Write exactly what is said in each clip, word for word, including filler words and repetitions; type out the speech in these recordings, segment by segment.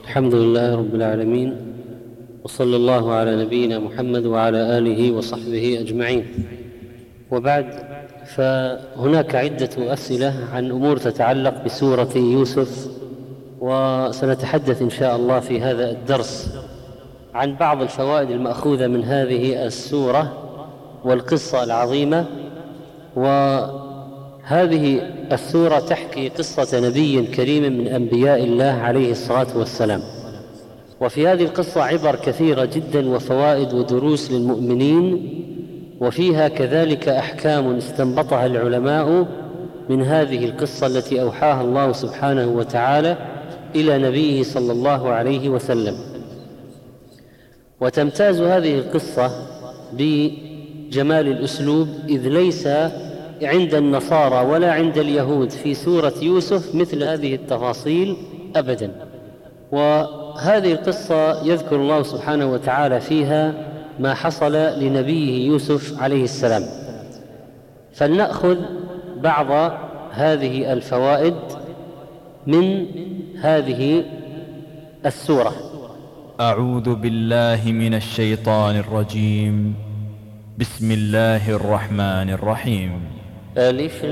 الحمد لله رب العالمين، وصلى الله على نبينا محمد وعلى آله وصحبه أجمعين. وبعد، فهناك عدة أسئلة عن أمور تتعلق بسورة يوسف، وسنتحدث إن شاء الله في هذا الدرس عن بعض الفوائد المأخوذة من هذه السورة والقصة العظيمة. وهذه السورة تحكي قصة نبي كريم من أنبياء الله عليه الصلاة والسلام، وفي هذه القصة عبر كثيرة جدا وفوائد ودروس للمؤمنين، وفيها كذلك أحكام استنبطها العلماء من هذه القصة التي أوحاها الله سبحانه وتعالى إلى نبيه صلى الله عليه وسلم. وتمتاز هذه القصة بجمال الأسلوب، إذ ليس عند النصارى ولا عند اليهود في سورة يوسف مثل هذه التفاصيل أبدا. وهذه القصة يذكر الله سبحانه وتعالى فيها ما حصل لنبيه يوسف عليه السلام، فلنأخذ بعض هذه الفوائد من هذه السورة. أعوذ بالله من الشيطان الرجيم. بسم الله الرحمن الرحيم. ألف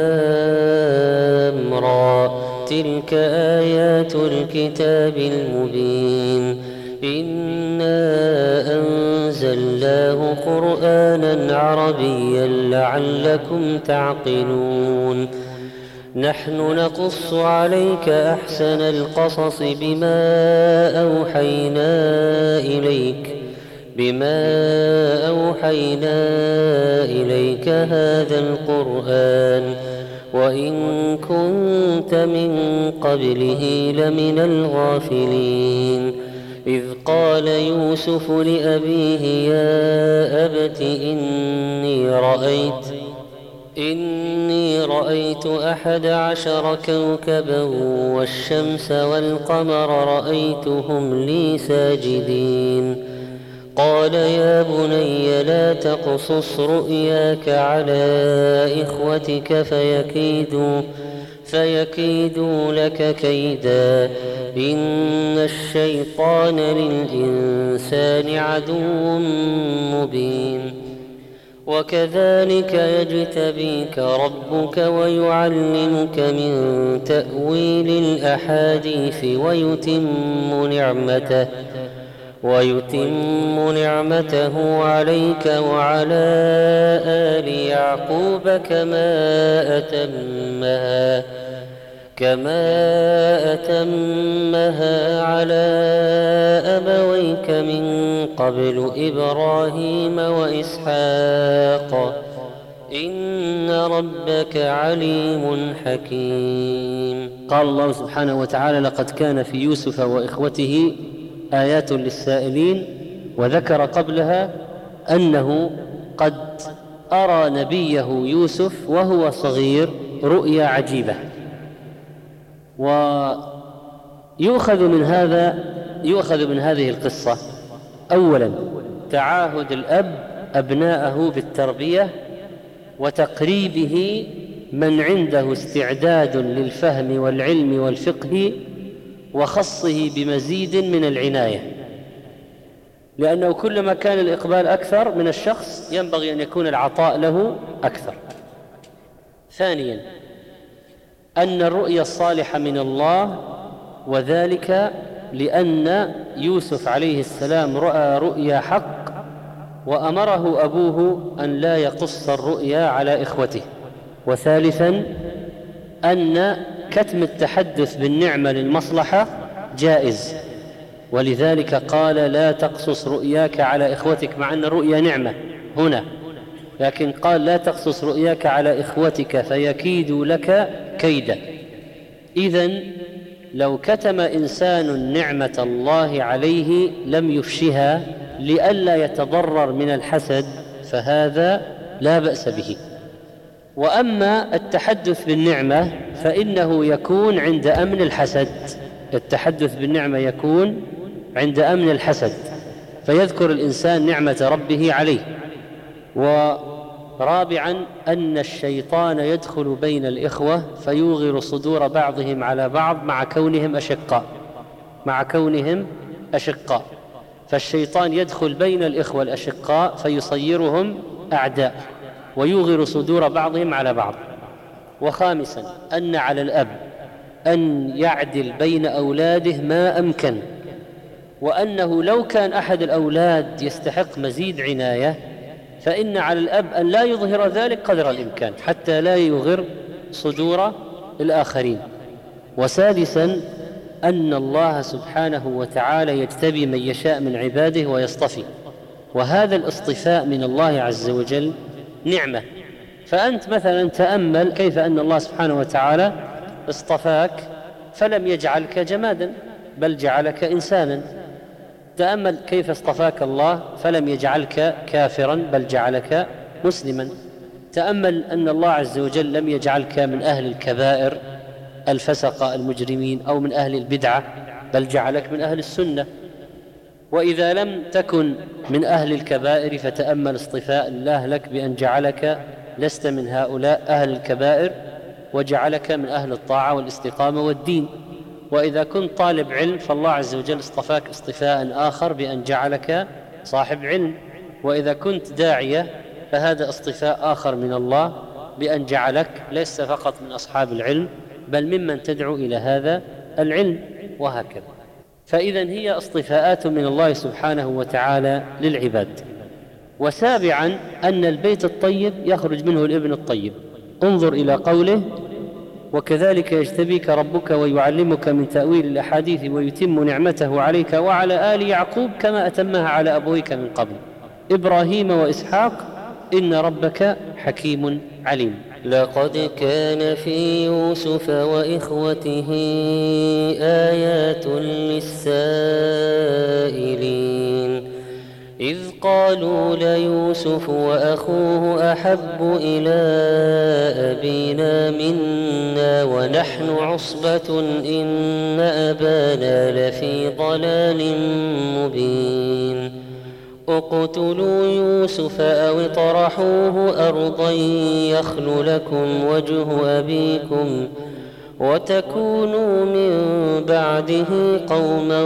لام را، تلك آيات الكتاب المبين، إنا أنزلناه قرآنا عربيا لعلكم تعقلون. نحن نقص عليك أحسن القصص بما أوحينا إليك بما أوحينا إليك هذا القرآن وإن كنت من قبله لمن الغافلين. إذ قال يوسف لأبيه يا أبت إني رأيت إني رأيت أحد عشر كوكبا والشمس والقمر رأيتهم لي ساجدين. قال يا بني لا تقصص رؤياك على إخوتك فيكيدوا, فيكيدوا لك كيدا إن الشيطان للإنسان عدو مبين. وكذلك يجتبيك ربك ويعلمك من تأويل الأحاديث ويتم نعمته ويتم نعمته عليك وعلى آل يعقوب كما أتمها كما أتمها على أبويك من قبل إبراهيم وإسحاق إن ربك عليم حكيم. قال الله سبحانه وتعالى لقد كان في يوسف وإخوته آيات للسائلين، وذكر قبلها أنه قد أرى نبيه يوسف وهو صغير رؤيا عجيبة. ويؤخذ من هذا يؤخذ من هذه القصة أولا تعاهد الأب أبناءه بالتربية وتقريبه من عنده استعداد للفهم والعلم والفقه، وخصه بمزيد من العناية، لأنه كلما كان الإقبال أكثر من الشخص ينبغي أن يكون العطاء له أكثر. ثانيا أن الرؤيا الصالحة من الله، وذلك لأن يوسف عليه السلام رأى رؤيا حق وأمره أبوه أن لا يقص الرؤيا على إخوته. وثالثا أن كتم التحدث بالنعمة للمصلحة جائز، ولذلك قال لا تقصص رؤياك على إخوتك، مع أن الرؤيا نعمة هنا، لكن قال لا تقصص رؤياك على إخوتك فيكيدوا لك كيدا. إذن لو كتم إنسان نعمة الله عليه لم يفشها لئلا يتضرر من الحسد، فهذا لا بأس به. وأما التحدث بالنعمة فإنه يكون عند أمن الحسد، التحدث بالنعمة يكون عند أمن الحسد، فيذكر الإنسان نعمة ربه عليه. ورابعا أن الشيطان يدخل بين الإخوة فيوغر صدور بعضهم على بعض مع كونهم أشقاء، مع كونهم أشقاء، فالشيطان يدخل بين الإخوة الأشقاء فيصيرهم أعداء ويوغر صدور بعضهم على بعض. وخامسا أن على الأب أن يعدل بين أولاده ما أمكن، وأنه لو كان أحد الأولاد يستحق مزيد عناية فإن على الأب أن لا يظهر ذلك قدر الإمكان حتى لا يغر صدور الآخرين. وسادسا أن الله سبحانه وتعالى يجتبي من يشاء من عباده ويصطفي، وهذا الاصطفاء من الله عز وجل نعمة. فأنت مثلا تأمل كيف أن الله سبحانه وتعالى اصطفاك فلم يجعلك جمادا بل جعلك إنسانا. تأمل كيف اصطفاك الله فلم يجعلك كافرا بل جعلك مسلما. تأمل أن الله عز وجل لم يجعلك من أهل الكبائر الفسقة المجرمين أو من أهل البدعة بل جعلك من أهل السنة. وإذا لم تكن من أهل الكبائر فتأمل اصطفاء الله لك بأن جعلك لست من هؤلاء أهل الكبائر وجعلك من أهل الطاعة والاستقامة والدين. وإذا كنت طالب علم فالله عز وجل اصطفاك اصطفاء آخر بأن جعلك صاحب علم. وإذا كنت داعية فهذا اصطفاء آخر من الله بأن جعلك ليس فقط من أصحاب العلم بل ممن تدعو إلى هذا العلم، وهكذا. فإذا هي اصطفاءات من الله سبحانه وتعالى للعباد. وسابعا أن البيت الطيب يخرج منه الابن الطيب. انظر إلى قوله: وكذلك يجتبيك ربك ويعلمك من تأويل الأحاديث ويتم نعمته عليك وعلى آل يعقوب كما أتمها على أبويك من قبل إبراهيم وإسحاق إن ربك حكيم عليم. لقد كان في يوسف وإخوته آيات للسائلين إذ قالوا ليوسف وأخوه أحب إلى أبينا منا ونحن عصبة إن أبانا لفي ضلال مبين اقتلوا يوسف أو اطرحوه أرضا يخل لكم وجه أبيكم وتكونوا من بعده قوما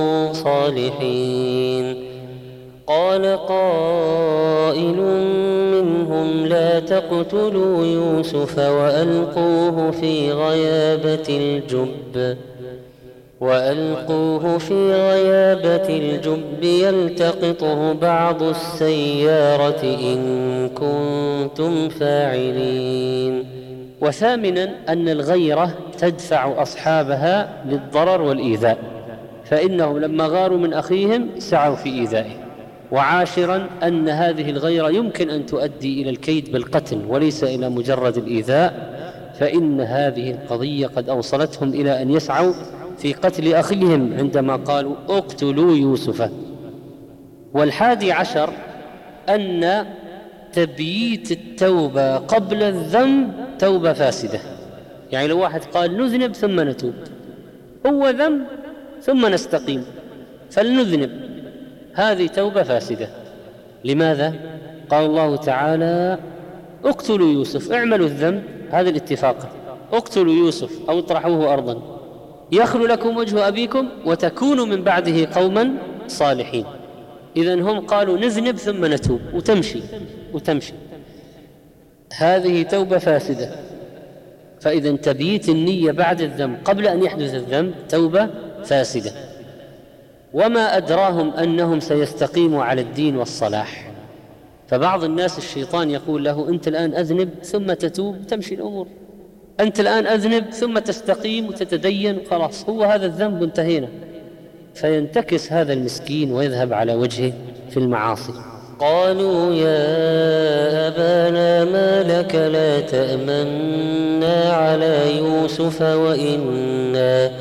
صالحين. قال قائل منهم لا تقتلوا يوسف وألقوه في غيابة الجب وألقوه في غيابة الجب يلتقطه بعض السيارة إن كنتم فاعلين. وثامنا أن الغيرة تدفع أصحابها للضرر والإيذاء، فإنهم لما غاروا من أخيهم سعوا في إيذائه. وعاشرا أن هذه الغيرة يمكن أن تؤدي إلى الكيد بالقتل وليس إلى مجرد الإيذاء، فإن هذه القضية قد أوصلتهم إلى أن يسعوا في قتل أخيهم عندما قالوا اقتلوا يوسف. والحادي عشر أن تبييت التوبة قبل الذنب توبة فاسدة. يعني لو واحد قال نذنب ثم نتوب، هو ذنب ثم نستقيم فلنذنب، هذه توبة فاسدة. لماذا؟ قال الله تعالى اقتلوا يوسف، اعملوا الذنب، هذا الاتفاق، اقتلوا يوسف أو اطرحوه أرضا يخل لكم وجه أبيكم وتكونوا من بعده قوما صالحين. إذن هم قالوا نذنب ثم نتوب وتمشي وتمشي، هذه توبة فاسدة. فإذا تبييت النية بعد الذنب قبل أن يحدث الذنب توبة فاسدة. وما أدراهم أنهم سيستقيموا على الدين والصلاح. فبعض الناس الشيطان يقول له أنت الآن أذنب ثم تتوب تمشي الأمور، أنت الآن أذنب ثم تستقيم وتتدين وخلاص، هو هذا الذنب انتهينا، فينتكس هذا المسكين ويذهب على وجهه في المعاصي. قالوا يا أبانا ما لك لا تأمنا على يوسف وإنا,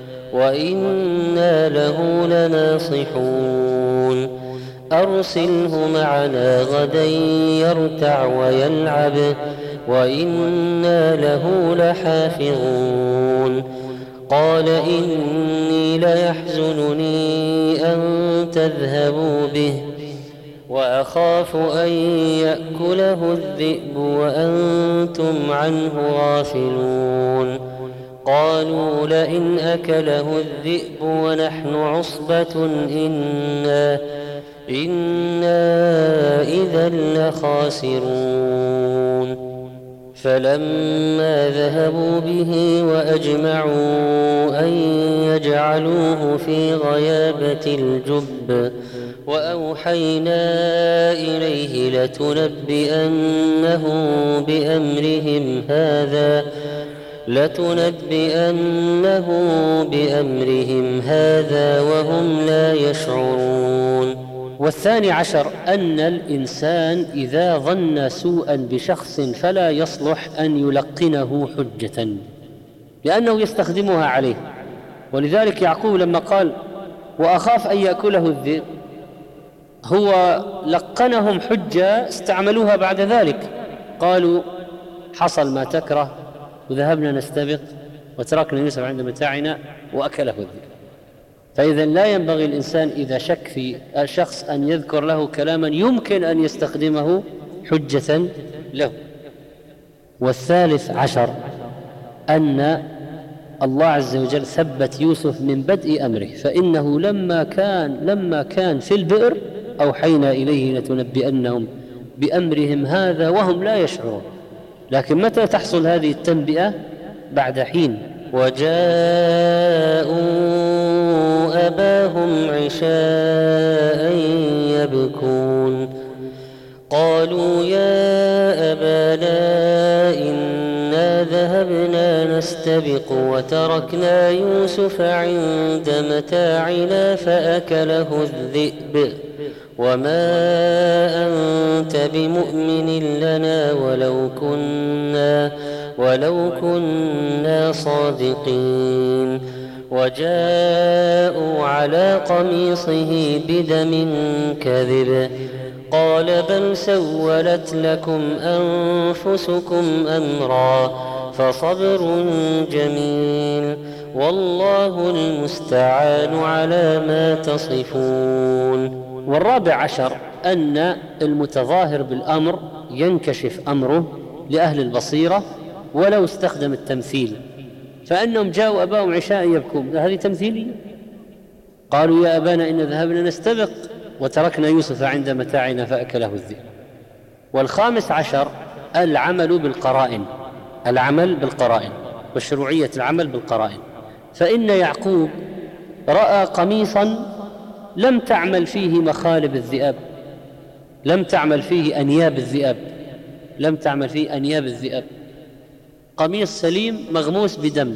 وإنا له لناصحون أرسله معنا غدا يرتع ويلعب وإنا له لحافظون. قال إني ليحزنني أن تذهبوا به وأخاف أن يأكله الذئب وأنتم عنه غافلون. قالوا لئن أكله الذئب ونحن عصبة إنا, إنا إذا لخاسرون فلما ذهبوا به وأجمعوا أن يجعلوه في غيابة الجب وأوحينا إليه لتنبئنه بأمرهم هذا لتنبئنه بأمرهم هذا وهم لا يشعرون. والثاني عشر أن الإنسان إذا ظن سوءا بشخص فلا يصلح أن يلقنه حجة لأنه يستخدمها عليه. ولذلك يعقوب لما قال وأخاف أن يأكله الذئب هو لقنهم حجة استعملوها بعد ذلك، قالوا حصل ما تكره وذهبنا نستبق وتركنا يوسف عند متاعنا وأكله الذئب. فإذا لا ينبغي الإنسان إذا شك في شخص أن يذكر له كلاما يمكن أن يستخدمه حجة له. والثالث عشر أن الله عز وجل ثبت يوسف من بدء أمره، فإنه لما كان لما كان في البئر أوحينا إليه لتنبئنهم بأمرهم هذا وهم لا يشعرون. لكن متى تحصل هذه التنبئة؟ بعد حين. وجاءوا أباهم عشاء يبكون قالوا يا أبانا إنا ذهبنا نستبق وتركنا يوسف عند متاعنا فأكله الذئب وما أنت بمؤمن لنا ولو كنا ولو كنا صادقين. وجاءوا على قميصه بدم كذب قال بل سولت لكم أنفسكم أمرا فصبر جميل والله المستعان على ما تصفون. والرابع عشر أن المتظاهر بالأمر ينكشف أمره لأهل البصيرة ولو استخدم التمثيل، فأنهم جاءوا أباهم عشاء يبكون، هذه تمثيلية. قالوا يا أبانا إن ذهبنا نستبق وتركنا يوسف عند متاعنا فأكله الذئب. والخامس عشر العمل بالقرائن، العمل بالقرائن وشروعية العمل بالقرائن. فإن يعقوب رأى قميصا لم تعمل فيه مخالب الذئاب، لم تعمل فيه أنياب الذئاب، لم تعمل فيه أنياب الذئاب، قميص سليم مغموس بدم.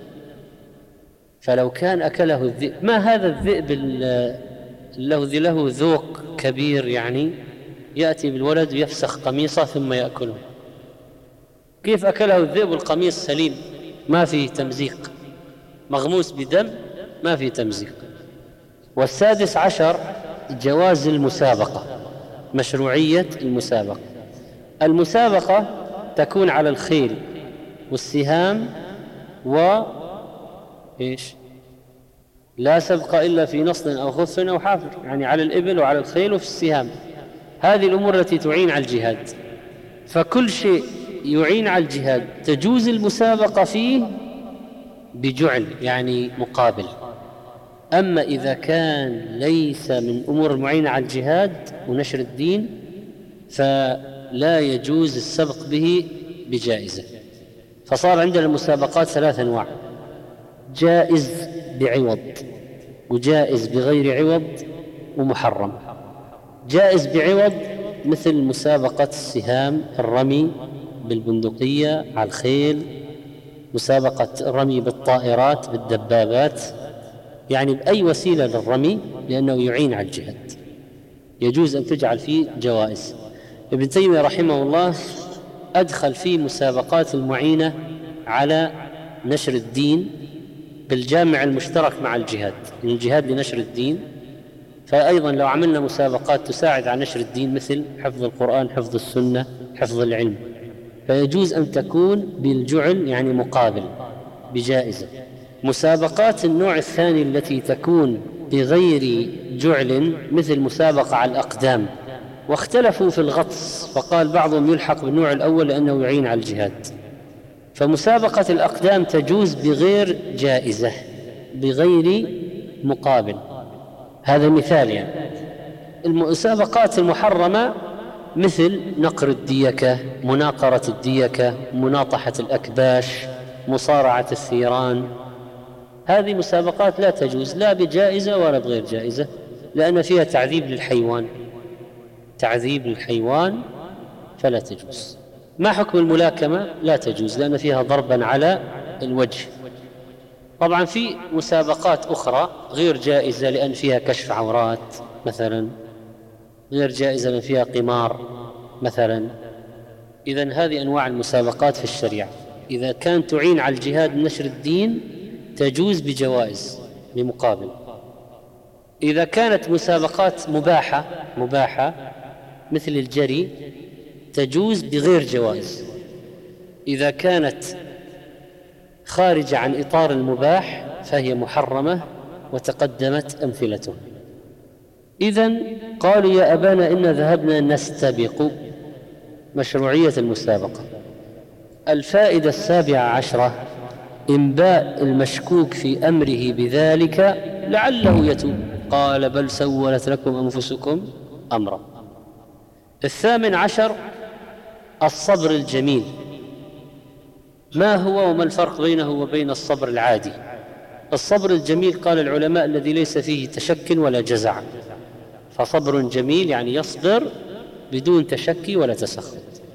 فلو كان أكله الذئب، ما هذا الذئب الذي له ذوق كبير يعني يأتي بالولد ويفسخ قميصه ثم يأكله؟ كيف أكله الذئب والقميص سليم ما فيه تمزيق، مغموس بدم ما فيه تمزيق. والسادس عشر جواز المسابقة، مشروعية المسابقة. المسابقة تكون على الخيل والسهام و إيش لا سبق إلا في نصل أو خف أو حافر، يعني على الإبل وعلى الخيل وفي السهام. هذه الأمور التي تعين على الجهاد. فكل شيء يعين على الجهاد تجوز المسابقة فيه بجعل يعني مقابل. أما إذا كان ليس من أمور المعينة على الجهاد ونشر الدين فلا يجوز السبق به بجائزة. فصار عندنا المسابقات ثلاث أنواع: جائز بعوض وجائز بغير عوض ومحرم. جائز بعوض مثل مسابقة السهام، الرمي بالبندقية على الخيل، مسابقة الرمي بالطائرات بالدبابات، يعني بأي وسيلة للرمي لأنه يعين على الجهاد يجوز أن تجعل فيه جوائز. ابن تيمية رحمه الله أدخل فيه مسابقات المعينة على نشر الدين بالجامع المشترك مع الجهاد، من الجهاد لنشر الدين. فأيضا لو عملنا مسابقات تساعد على نشر الدين مثل حفظ القرآن، حفظ السنة، حفظ العلم، فيجوز أن تكون بالجعل يعني مقابل بجائزة. مسابقات النوع الثاني التي تكون بغير جعل مثل مسابقة على الأقدام، واختلفوا في الغطس، فقال بعضهم يلحق بالنوع الأول لأنه يعين على الجهاد، فمسابقة الأقدام تجوز بغير جائزة، بغير مقابل. هذا مثال. يعني المسابقات المحرمة مثل نقر الديكة، مناقرة الديكة، مناطحة الأكباش، مصارعة الثيران، هذه مسابقات لا تجوز لا بجائزة ولا بغير جائزة، لأن فيها تعذيب للحيوان، تعذيب للحيوان فلا تجوز. ما حكم الملاكمة؟ لا تجوز لأن فيها ضربا على الوجه. طبعا في مسابقات أخرى غير جائزة لأن فيها كشف عورات مثلا، غير جائزة لأن فيها قمار مثلا. إذن هذه أنواع المسابقات في الشريعة، إذا كانت تعين على الجهاد نشر الدين تجوز بجوائز بمقابل. إذا كانت مسابقات مباحة مباحة مثل الجري تجوز بغير جوائز. إذا كانت خارجة عن إطار المباح فهي محرمة وتقدمت أمثلته. إذن قالوا يا أبانا إن ذهبنا نستبق، مشروعية المسابقة. الفائدة السابعة عشرة إنباء المشكوك في أمره بذلك لعله يتوب، قال بل سولت لكم أنفسكم أمرا. الثامن عشر الصبر الجميل. ما هو وما الفرق بينه وبين الصبر العادي؟ الصبر الجميل قال العلماء الذي ليس فيه تشك ولا جزع، فصبر جميل يعني يصبر بدون تشكي ولا تسخط.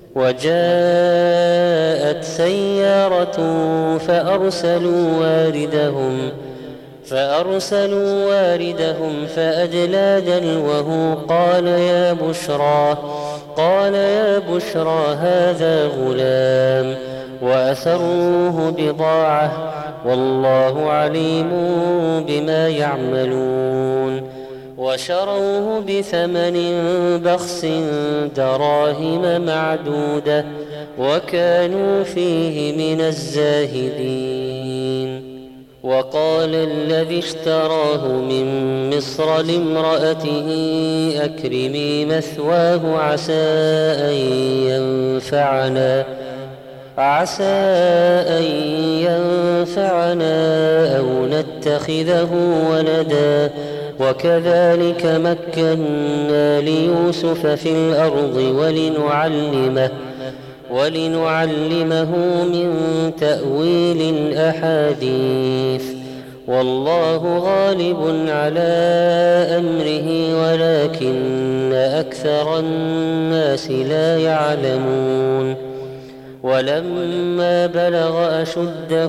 وجاءت سيارة فأرسلوا واردهم فأرسلوا واردهم فأدلى دلوه قال يا بشرى قال يا بشرى هذا غلام وأسروه بضاعة والله عليم بما يعملون. وشروه بثمن بخس دراهم معدودة وكانوا فيه من الزاهدين. وقال الذي اشتراه من مصر لامرأته أكرمي مثواه عسى أن ينفعنا عسى أن ينفعنا أو نتخذه ولدا وكذلك مكنا ليوسف في الأرض ولنعلمه ولنعلمه من تأويل الأحاديث والله غالب على أمره ولكن أكثر الناس لا يعلمون. ولما بلغ أشده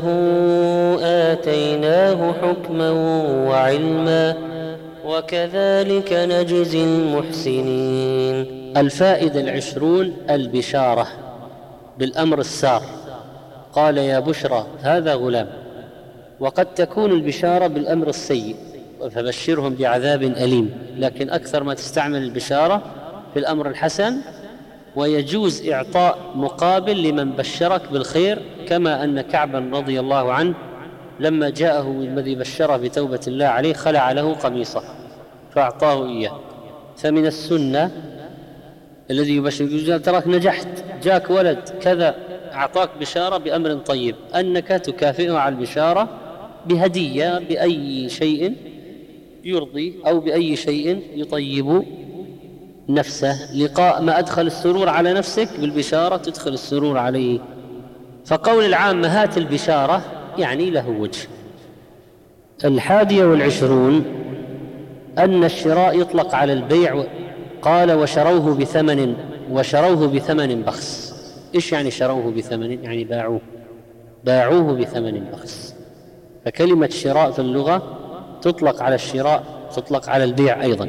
آتيناه حكما وعلما وكذلك نجزي المحسنين. الفائدة العشرون البشارة بالأمر السار. قال يا بشرى هذا غلام. وقد تكون البشارة بالأمر السيء فبشرهم بعذاب أليم، لكن أكثر ما تستعمل البشارة في الأمر الحسن، ويجوز إعطاء مقابل لمن بشرك بالخير، كما أن كعبا رضي الله عنه لما جاءه الذي بشره بتوبة الله عليه خلع له قميصه فأعطاه إياه. فمن السنة الذي يبشر تراك نجحت جاك ولد كذا، أعطاك بشارة بأمر طيب، أنك تكافئه على البشارة بهدية بأي شيء يرضي أو بأي شيء يطيب نفسه. لقاء ما أدخل السرور على نفسك بالبشارة تدخل السرور عليه. فقول العامة هات البشارة يعني له وجه. الحادية والعشرون أن الشراء يطلق على البيع. قال وشروه بثمن وشروه بثمن بخس. إيش يعني شروه بثمن؟ يعني باعوه باعوه بثمن بخس. فكلمة شراء في اللغة تطلق على الشراء تطلق على البيع أيضا.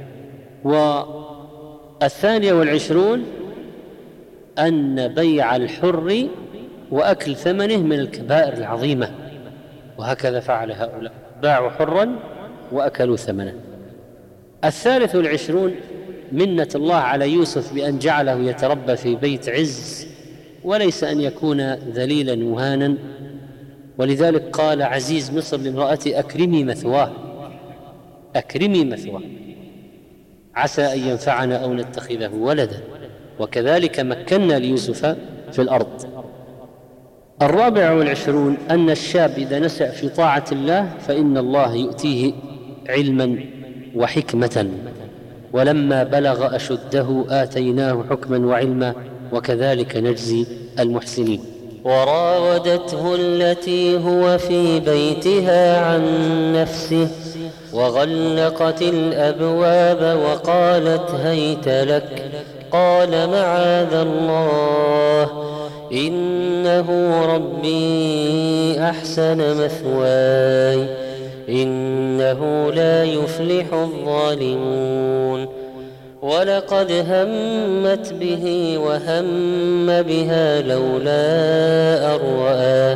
والثانية والعشرون أن بيع الحر وأكل ثمنه من الكبائر العظيمة، وهكذا فعل هؤلاء، باعوا حرا وأكلوا ثمنه. الثالث والعشرون منة الله على يوسف بأن جعله يتربى في بيت عز وليس أن يكون ذليلا مهانا، ولذلك قال عزيز مصر لامرأتي أكرمي مثواه أكرمي مثواه عسى أن ينفعنا أو نتخذه ولدا وكذلك مكنا ليوسف في الأرض. الرابع والعشرون أن الشاب إذا نشأ في طاعة الله فإن الله يؤتيه علما وحكمة، ولما بلغ أشده آتيناه حكما وعلما وكذلك نجزي المحسنين. وراودته التي هو في بيتها عن نفسه وغلقت الأبواب وقالت هيت لك، قال معاذ الله إنه ربي أحسن مثواي إنه لا يفلح الظالمون. ولقد همت به وهم بها لولا أن رأى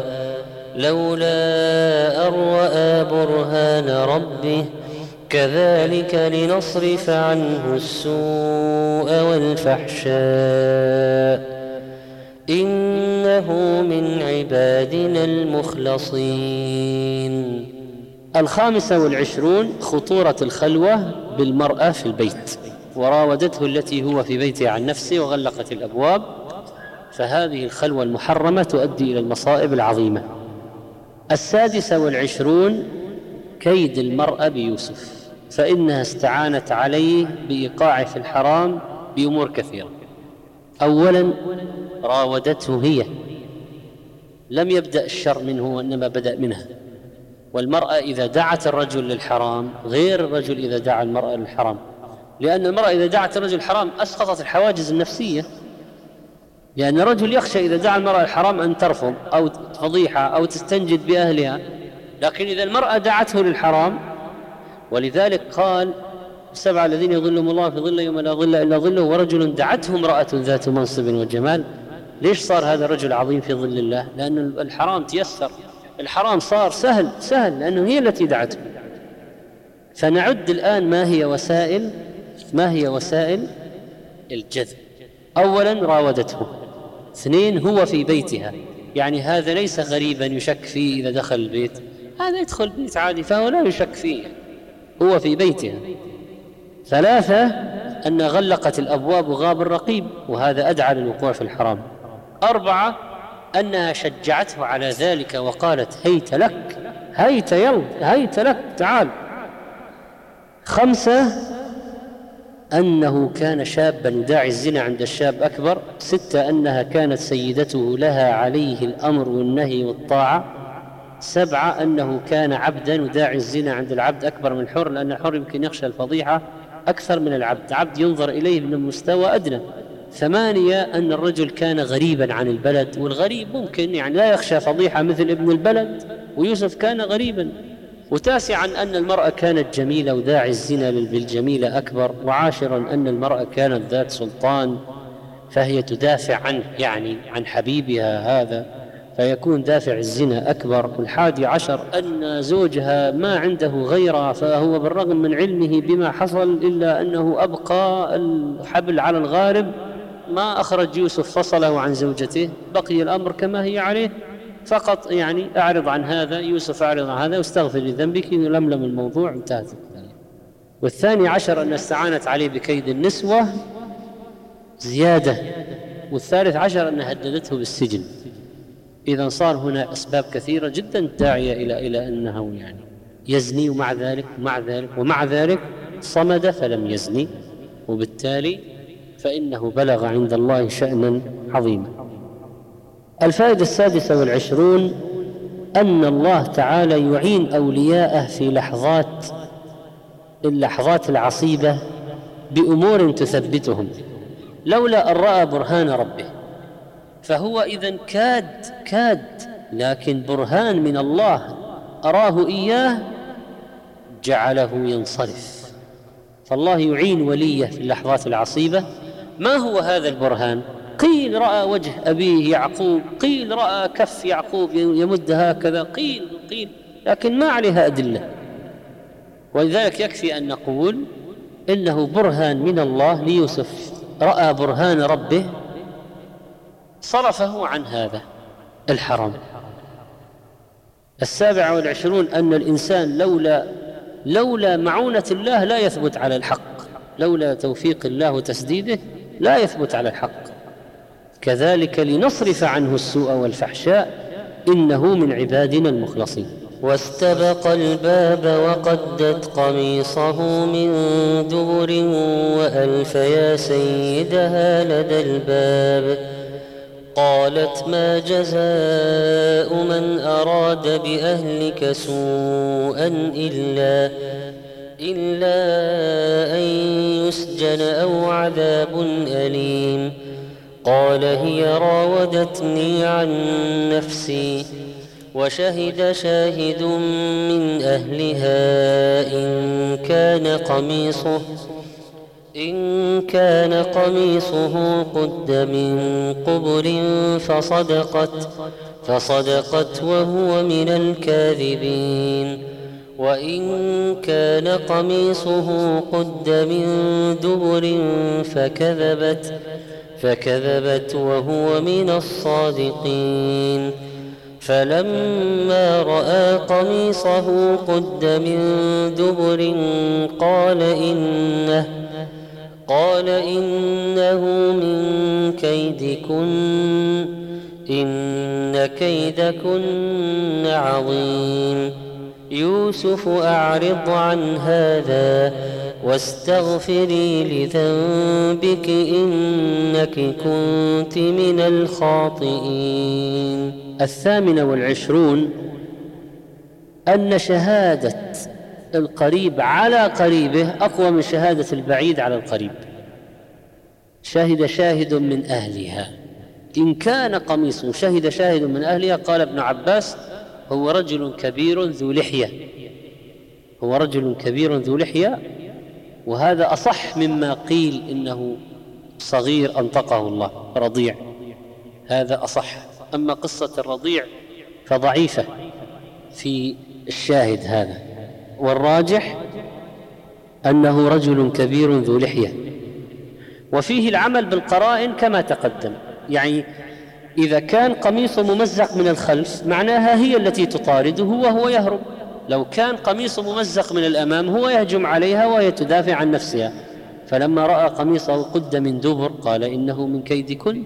لولا أن رأى برهان ربه كذلك لنصرف عنه السوء والفحشاء إنه من عبادنا المخلصين. الخامسة والعشرون خطورة الخلوة بالمرأة في البيت. وراودته التي هو في بيتها عن نفسه وغلقت الأبواب، فهذه الخلوة المحرمة تؤدي إلى المصائب العظيمة. السادسة والعشرون كيد المرأة بيوسف، فإنها استعانت عليه بإيقاعه في الحرام بأمور كثيرة. أولا راودته هي، لم يبدأ الشر منه وإنما بدأ منها. والمرأة إذا دعت الرجل للحرام غير الرجل إذا دعا المرأة للحرام، لأن المرأة إذا دعت الرجل الحرام أسقطت الحواجز النفسية، لأن الرجل يخشى إذا دعا المرأة الحرام أن ترفض أو فضيحة أو تستنجد بأهلها. لكن إذا المرأة دعته للحرام، ولذلك قال السبعة الذين يظلهم الله في ظله يوم لا ظل إلا ظله ورجل دعته امرأة ذات منصب وجمال. ليش صار هذا الرجل عظيم في ظل الله؟ لأن الحرام تيسر، الحرام صار سهل سهل لأنه هي التي دعته. فنعد الآن ما هي وسائل ما هي وسائل الجذب. أولا راودته. اثنين هو في بيتها، يعني هذا ليس غريبا يشك فيه إذا دخل البيت، هذا يدخل بيت عادي فهو لا يشك فيه، هو في بيتها. ثلاثة أن غلقت الأبواب وغاب الرقيب، وهذا أدعى للوقوع في الحرام. أربعة أنها شجعته على ذلك وقالت هيت لك، هيت يلا هيت لك تعال. خمسة أنه كان شابا يداعي الزنا عند الشاب أكبر. ستة أنها كانت سيدته لها عليه الأمر والنهي والطاعة. سبعة أنه كان عبدا يداعي الزنا عند العبد أكبر من الحر، لأن الحر يمكن يخشى الفضيحة أكثر من العبد، عبد ينظر إليه من مستوى أدنى. ثمانية أن الرجل كان غريبا عن البلد، والغريب ممكن يعني لا يخشى فضيحة مثل ابن البلد، ويوسف كان غريبا. وتاسعا أن المرأة كانت جميلة وداعي الزنا بالجميلة أكبر. وعاشرا أن المرأة كانت ذات سلطان فهي تدافع عنه، يعني عن حبيبها هذا، فيكون دافع الزنا أكبر. والحادي عشر أن زوجها ما عنده غيرها، فهو بالرغم من علمه بما حصل إلا أنه أبقى الحبل على الغارب، ما أخرج يوسف فصله عن زوجته، بقي الأمر كما هي عليه فقط، يعني أعرض عن هذا يوسف، أعرض عن هذا واستغفر لذنبك، يلملم الموضوع انتهت. والثاني عشر أن استعانت عليه بكيد النسوة زيادة. والثالث عشر أن هددته بالسجن. إذن صار هنا أسباب كثيرة جدا داعية إلى إلى أنه يعني يزني، ومع ذلك ومع ذلك ومع ذلك صمد فلم يزني، وبالتالي فإنه بلغ عند الله شأنا عظيما. الفائدة السادسة والعشرون أن الله تعالى يعين أولياءه في لحظات اللحظات العصيبة بأمور تثبتهم. لولا أن رأى برهان ربه فهو إذن كاد كاد لكن برهان من الله أراه إياه جعله ينصرف. فالله يعين وليه في اللحظات العصيبة. ما هو هذا البرهان؟ قيل رأى وجه أبيه يعقوب، قيل رأى كف يعقوب يمد هكذا، قيل قيل لكن ما عليها أدلة. ولذلك يكفي أن نقول إنه برهان من الله ليوسف، رأى برهان ربه صرفه عن هذا الحرام. السابع والعشرون أن الإنسان لولا لولا معونة الله لا يثبت على الحق، لولا توفيق الله وتسديده لا يثبت على الحق. كذلك لنصرف عنه السوء والفحشاء إنه من عبادنا المخلصين. واستبق الباب وقدت قميصه من دبر وألف يا سيدها لدى الباب. قالت ما جزاء من أراد بأهلك سوءا إلا إلا أن يسجن أو عذاب أليم. قال هي راودتني عن نفسي وشهد شاهد من أهلها إن كان قميصه إن كان قميصه قد من قبل فصدقت فصدقت وهو من الكاذبين. وإن كان قميصه قد من دبر فكذبت فكذبت وهو من الصادقين. فلما رأى قميصه قد من دبر قال إنه قال إنه من كيدكن إن كيدكن عظيم. يوسف أعرض عن هذا واستغفري لذنبك إنك كنت من الخاطئين. الثامنة والعشرون أن شهادة القريب على قريبه أقوى من شهادة البعيد على القريب. شهد شاهد من أهلها إن كان قميصه، شهد شاهد من أهلها. قال ابن عباس هو رجل كبير ذو لحية هو رجل كبير ذو لحية وهذا أصح مما قيل إنه صغير أنطقه الله رضيع، هذا أصح. أما قصة الرضيع فضعيفة في الشاهد هذا، والراجح أنه رجل كبير ذو لحية. وفيه العمل بالقرائن كما تقدم، يعني إذا كان قميصه ممزق من الخلف معناها هي التي تطارده وهو يهرب، لو كان قميصه ممزق من الأمام هو يهجم عليها وهي تدافع عن نفسها. فلما رأى قميصه قد من دبر قال إنه من كيدكن.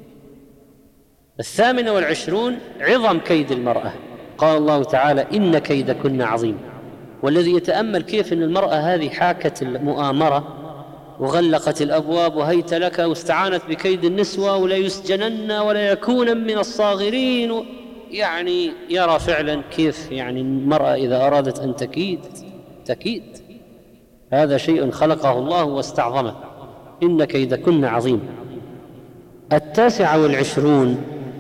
الثامنة والعشرون عظم كيد المرأة. قال الله تعالى إن كيدكن عظيم. والذي يتأمل كيف أن المرأة هذه حاكت المؤامرة وغلقت الأبواب وهيت لك واستعانت بكيد النسوة ولا يسجنن ولا يكون من الصاغرين، يعني يرى فعلا كيف يعني المرأة إذا أرادت أن تكيد تكيد. هذا شيء خلقه الله واستعظمه. إن كيدكن عظيم. التاسع والعشرون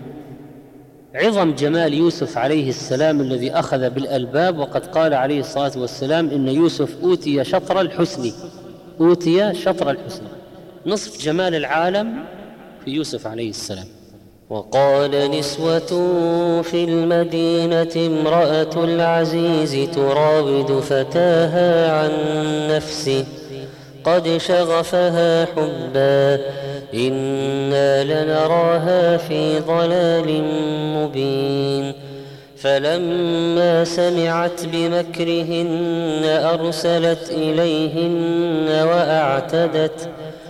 عظم جمال يوسف عليه السلام الذي أخذ بالألباب، وقد قال عليه الصلاة والسلام إن يوسف أوتي شطر الحسن أوتي شطر الحسن نصف جمال العالم في يوسف عليه السلام. وقال نسوة في المدينة امرأة العزيز تراود فتاها عن نفسه قد شغفها حبا إنا لنراها في ضلال مبين. فلما سمعت بمكرهن أرسلت إليهن وأعتدت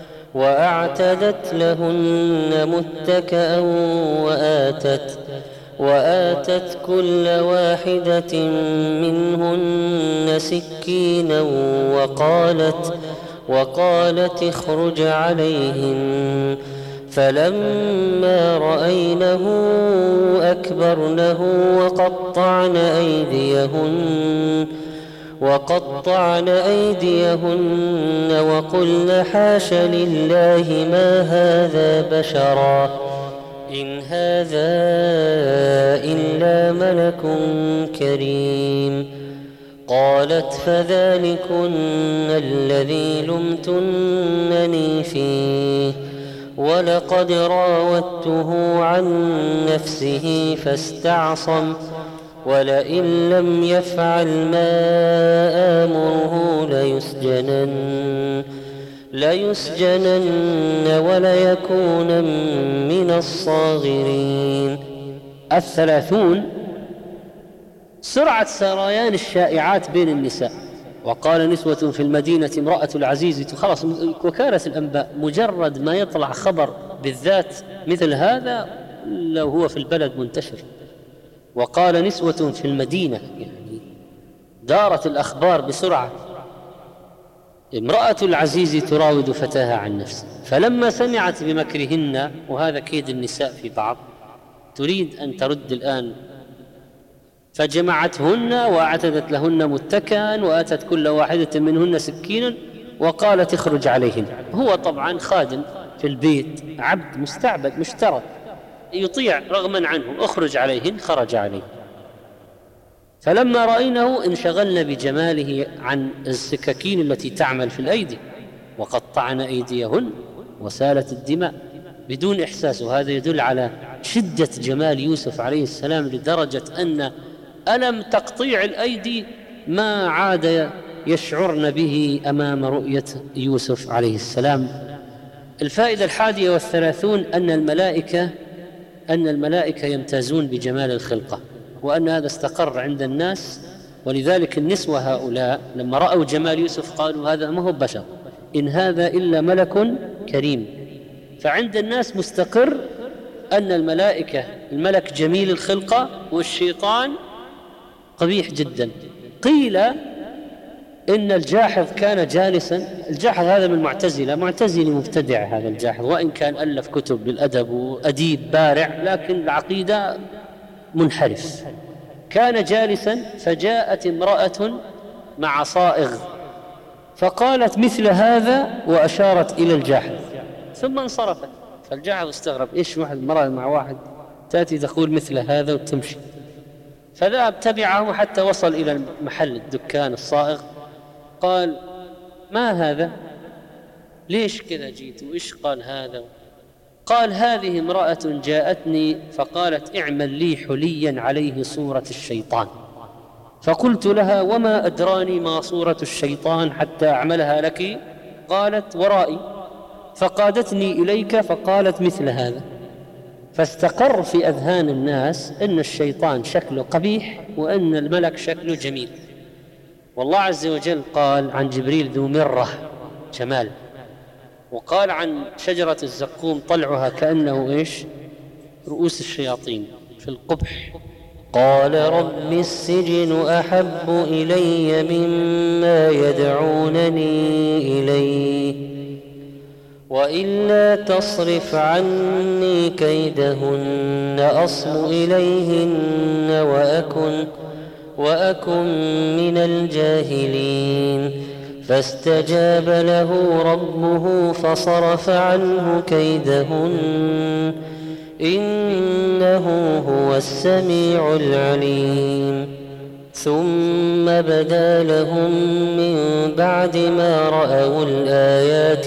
وأعتدت لهن متكأ وآتت وآتت كل واحدة منهن سكينا وقالت وقالت اخرج عليهن. فلما رأينه أكبرنه وقطعن أيديهن وقطعن أيديهن وقلن حاش لله ما هذا بشرا إن هذا إلا ملك كريم. قالت فذلكن الذي لمتنني فيه ولقد راودته عن نفسه فاستعصم ولئن لم يفعل ما آمره ليسجنن ليسجنن وليكون من الصاغرين. الثلاثون سرعة سريان الشائعات بين النساء. وقال نسوة في المدينة امرأة العزيز، خلاص وكالة الأنباء مجرد ما يطلع خبر بالذات مثل هذا لو هو في البلد منتشر وقال نسوة في المدينة، يعني دارت الأخبار بسرعة، امرأة العزيز تراود فتاها عن نفسه. فلما سمعت بمكرهن، وهذا كيد النساء في بعض، تريد أن ترد الآن، فجمعتهن وأعتدت لهن متكئا، وأتت كل واحدة منهن سكينا وقالت اخرج عليهن. هو طبعا خادم في البيت، عبد مستعبد مشترك، يطيع رغما عنه، اخرج عليهن، خرج عليه. فلما رأينه انشغلن بجماله عن السكاكين التي تعمل في الأيدي، وقطعن أيديهن وسالت الدماء بدون إحساس. وهذا يدل على شدة جمال يوسف عليه السلام، لدرجة أن ألم تقطيع الأيدي ما عاد يشعرن به أمام رؤية يوسف عليه السلام. الفائدة الحادية والثلاثون أن الملائكة أن الملائكة يمتازون بجمال الخلقة، وأن هذا استقر عند الناس. ولذلك النسوة هؤلاء لما رأوا جمال يوسف قالوا هذا ما هو بشر، إن هذا إلا ملك كريم. فعند الناس مستقر أن الملائكة الملك جميل الخلقة، والشيطان قبيح جدا. قيل إن الجاحظ كان جالسا، الجاحظ هذا من المعتزلة، معتزلي مبتدع هذا الجاحظ، وإن كان ألف كتب بالأدب وأديب بارع، لكن العقيدة منحرف. كان جالسا فجاءت امرأة مع صائغ فقالت مثل هذا وأشارت إلى الجاحظ ثم انصرفت. فالجاحظ استغرب، إيش واحد مرأة مع واحد تأتي تقول مثل هذا وتمشي؟ فذهب تبعه حتى وصل إلى المحل الدكان الصائغ، قال ما هذا؟ ليش كذا جيت؟ وإيش قال هذا؟ قال هذه امرأة جاءتني فقالت اعمل لي حليا عليه صورة الشيطان، فقلت لها وما أدراني ما صورة الشيطان حتى أعملها لك؟ قالت ورائي، فقادتني إليك فقالت مثل هذا. فاستقر في أذهان الناس أن الشيطان شكله قبيح وأن الملك شكله جميل. والله عز وجل قال عن جبريل ذو مرة جمال، وقال عن شجرة الزقوم طلعها كأنه إيش؟ رؤوس الشياطين في القبح. قال رب السجن أحب إلي مما يدعونني إليه، وإلا تصرف عني كيدهن أصب إليهن وأكن, وأكن من الجاهلين. فاستجاب له ربه فصرف عنه كيدهن إنه هو السميع العليم. ثم بدا لهم من بعد ما رأوا الآيات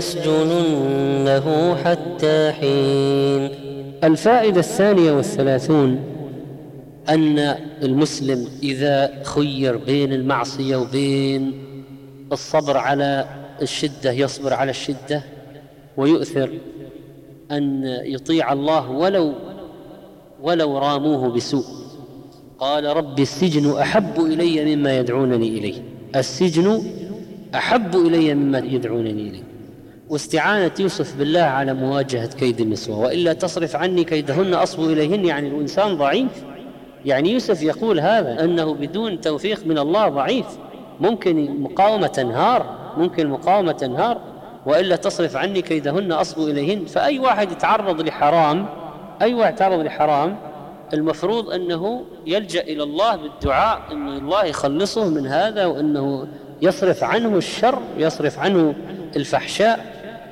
ليسجننه حتى حين. الفائدة الثانية والثلاثون أن المسلم إذا خير بين المعصية وبين الصبر على الشدة يصبر على الشدة، ويؤثر أن يطيع الله ولو ولو راموه بسوء. قال رب السجن أحب إلي مما يدعونني إليه، السجن أحب إلي مما يدعونني إليه. واستعانة يوسف بالله على مواجهة كيد النسوة، وإلا تصرف عني كيدهن أصب إليهن، يعني الإنسان ضعيف. يعني يوسف يقول هذا أنه بدون توفيق من الله ضعيف، ممكن المقاومة تنهار، ممكن المقاومة تنهار. وإلا تصرف عني كيدهن أصب إليهن. فأي واحد يتعرض لحرام أي واحد يتعرض لحرام المفروض أنه يلجأ إلى الله بالدعاء أن الله يخلصه من هذا، وأنه يصرف عنه الشر، يصرف عنه الفحشاء.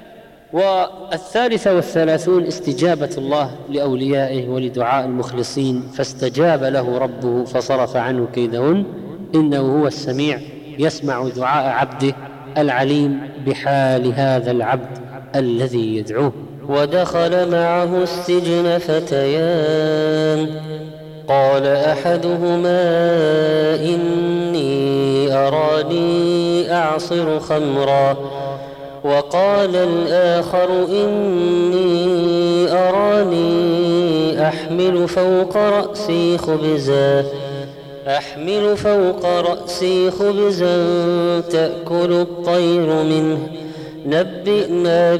والثالثة والثلاثون استجابة الله لأوليائه ولدعاء المخلصين، فاستجاب له ربه فصرف عنه كيدهن إنه هو السميع يسمع دعاء عبده العليم بحال هذا العبد الذي يدعوه. ودخل معه السجن فتيان قال أحدهما إني أراني أعصر خمرا، وقال الآخر إني أراني أحمل فوق رأسي خبزا أحمل فوق رأسي خبزا تأكل الطير منه نبئنا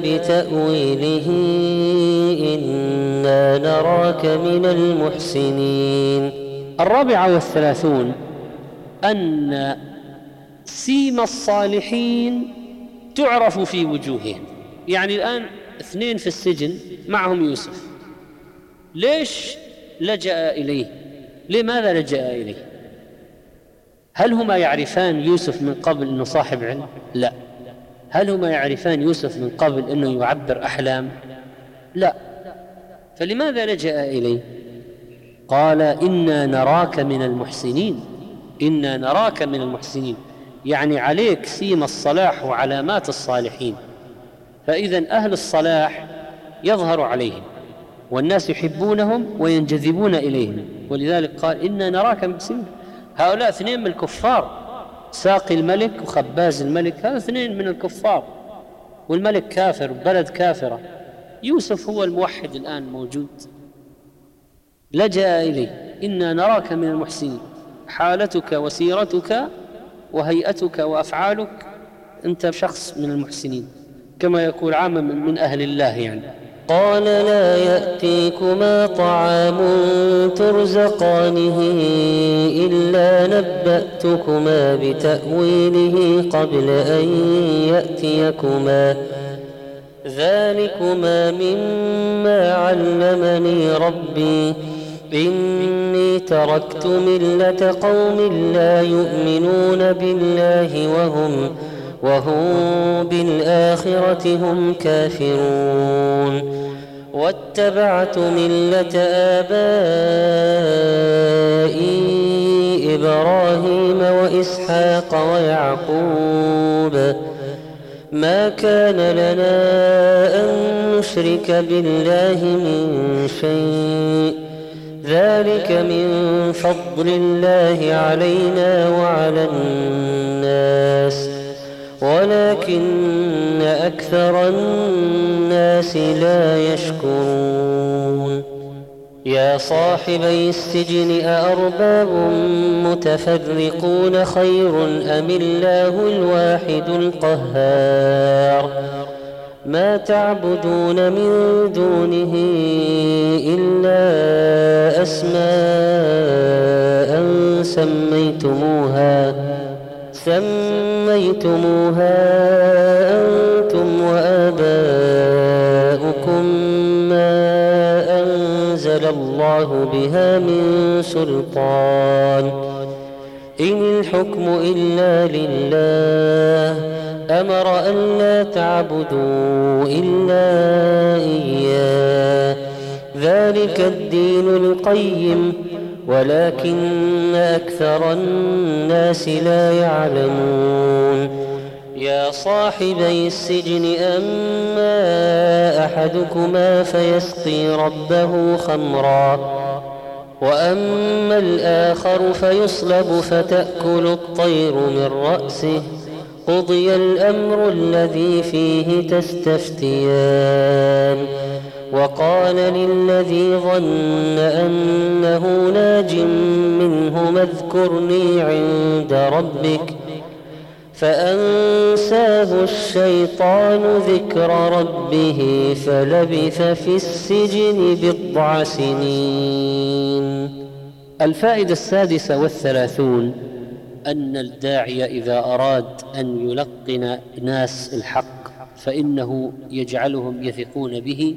بتأويله إنا نراك من المحسنين. الرابعة والثلاثون أن سيم الصالحين تعرف في وجوههم. يعني الآن اثنين في السجن معهم يوسف، ليش لجأ إليه؟ لماذا لجأ إليه؟ هل هما يعرفان يوسف من قبل أنه صاحب علم؟ لا. هل هما يعرفان يوسف من قبل أنه يعبر أحلام؟ لا. فلماذا لجأ إليه؟ قال إنا نراك من المحسنين. إنا نراك من المحسنين، يعني عليك سيم الصلاح وعلامات الصالحين، فإذا أهل الصلاح يظهر عليهم والناس يحبونهم وينجذبون إليهم، ولذلك قال إنا نراك من المحسنين. هؤلاء اثنين من الكفار، ساقي الملك وخباز الملك، هذا اثنين من الكفار، والملك كافر، بلد كافرة. يوسف هو الموحد الآن موجود. لجأ إليه إنا نراك من المحسنين، حالتك وسيرتك وهيئتك وأفعالك أنت شخص من المحسنين، كما يقول عامة من أهل الله يعني. قال لا يأتيكما طعام ترزقانه إلا نبأتكما بتأويله قبل أن يأتيكما، ذلكما مما علمني ربي، إني تركت ملة قوم لا يؤمنون بالله وهم وهم بالآخرة هم كافرون، واتبعت ملة آبائي إبراهيم وإسحاق ويعقوب، ما كان لنا أن نشرك بالله من شيء، ذلك من فضل الله علينا وعلى الناس، ولكن أكثر الناس لا يشكرون. يا صاحبي السجن أأرباب متفرقون خير أم الله الواحد القهار، ما تعبدون من دونه إلا أسماء سميتموها سميتموها أنتم وآباؤكم ما أنزل الله بها من سلطان، إن الحكم إلا لله، أمر أن لا تعبدوا إلا إياه، ذلك الدين القيم، ولكن أكثر الناس لا يعلمون. يا صاحبي السجن أما أحدكما فيسقي ربه خمرا، وأما الآخر فيصلب فتأكل الطير من رأسه، قضي الأمر الذي فيه تستفتيان. وقال للذي ظن أنه ناج منهما اذكرني عند ربك، فأنساه الشيطان ذكر ربه فلبث في السجن بضع سنين. الفائدة السادسة والثلاثون أن الداعي إذا أراد أن يلقن ناس الحق فإنه يجعلهم يثقون به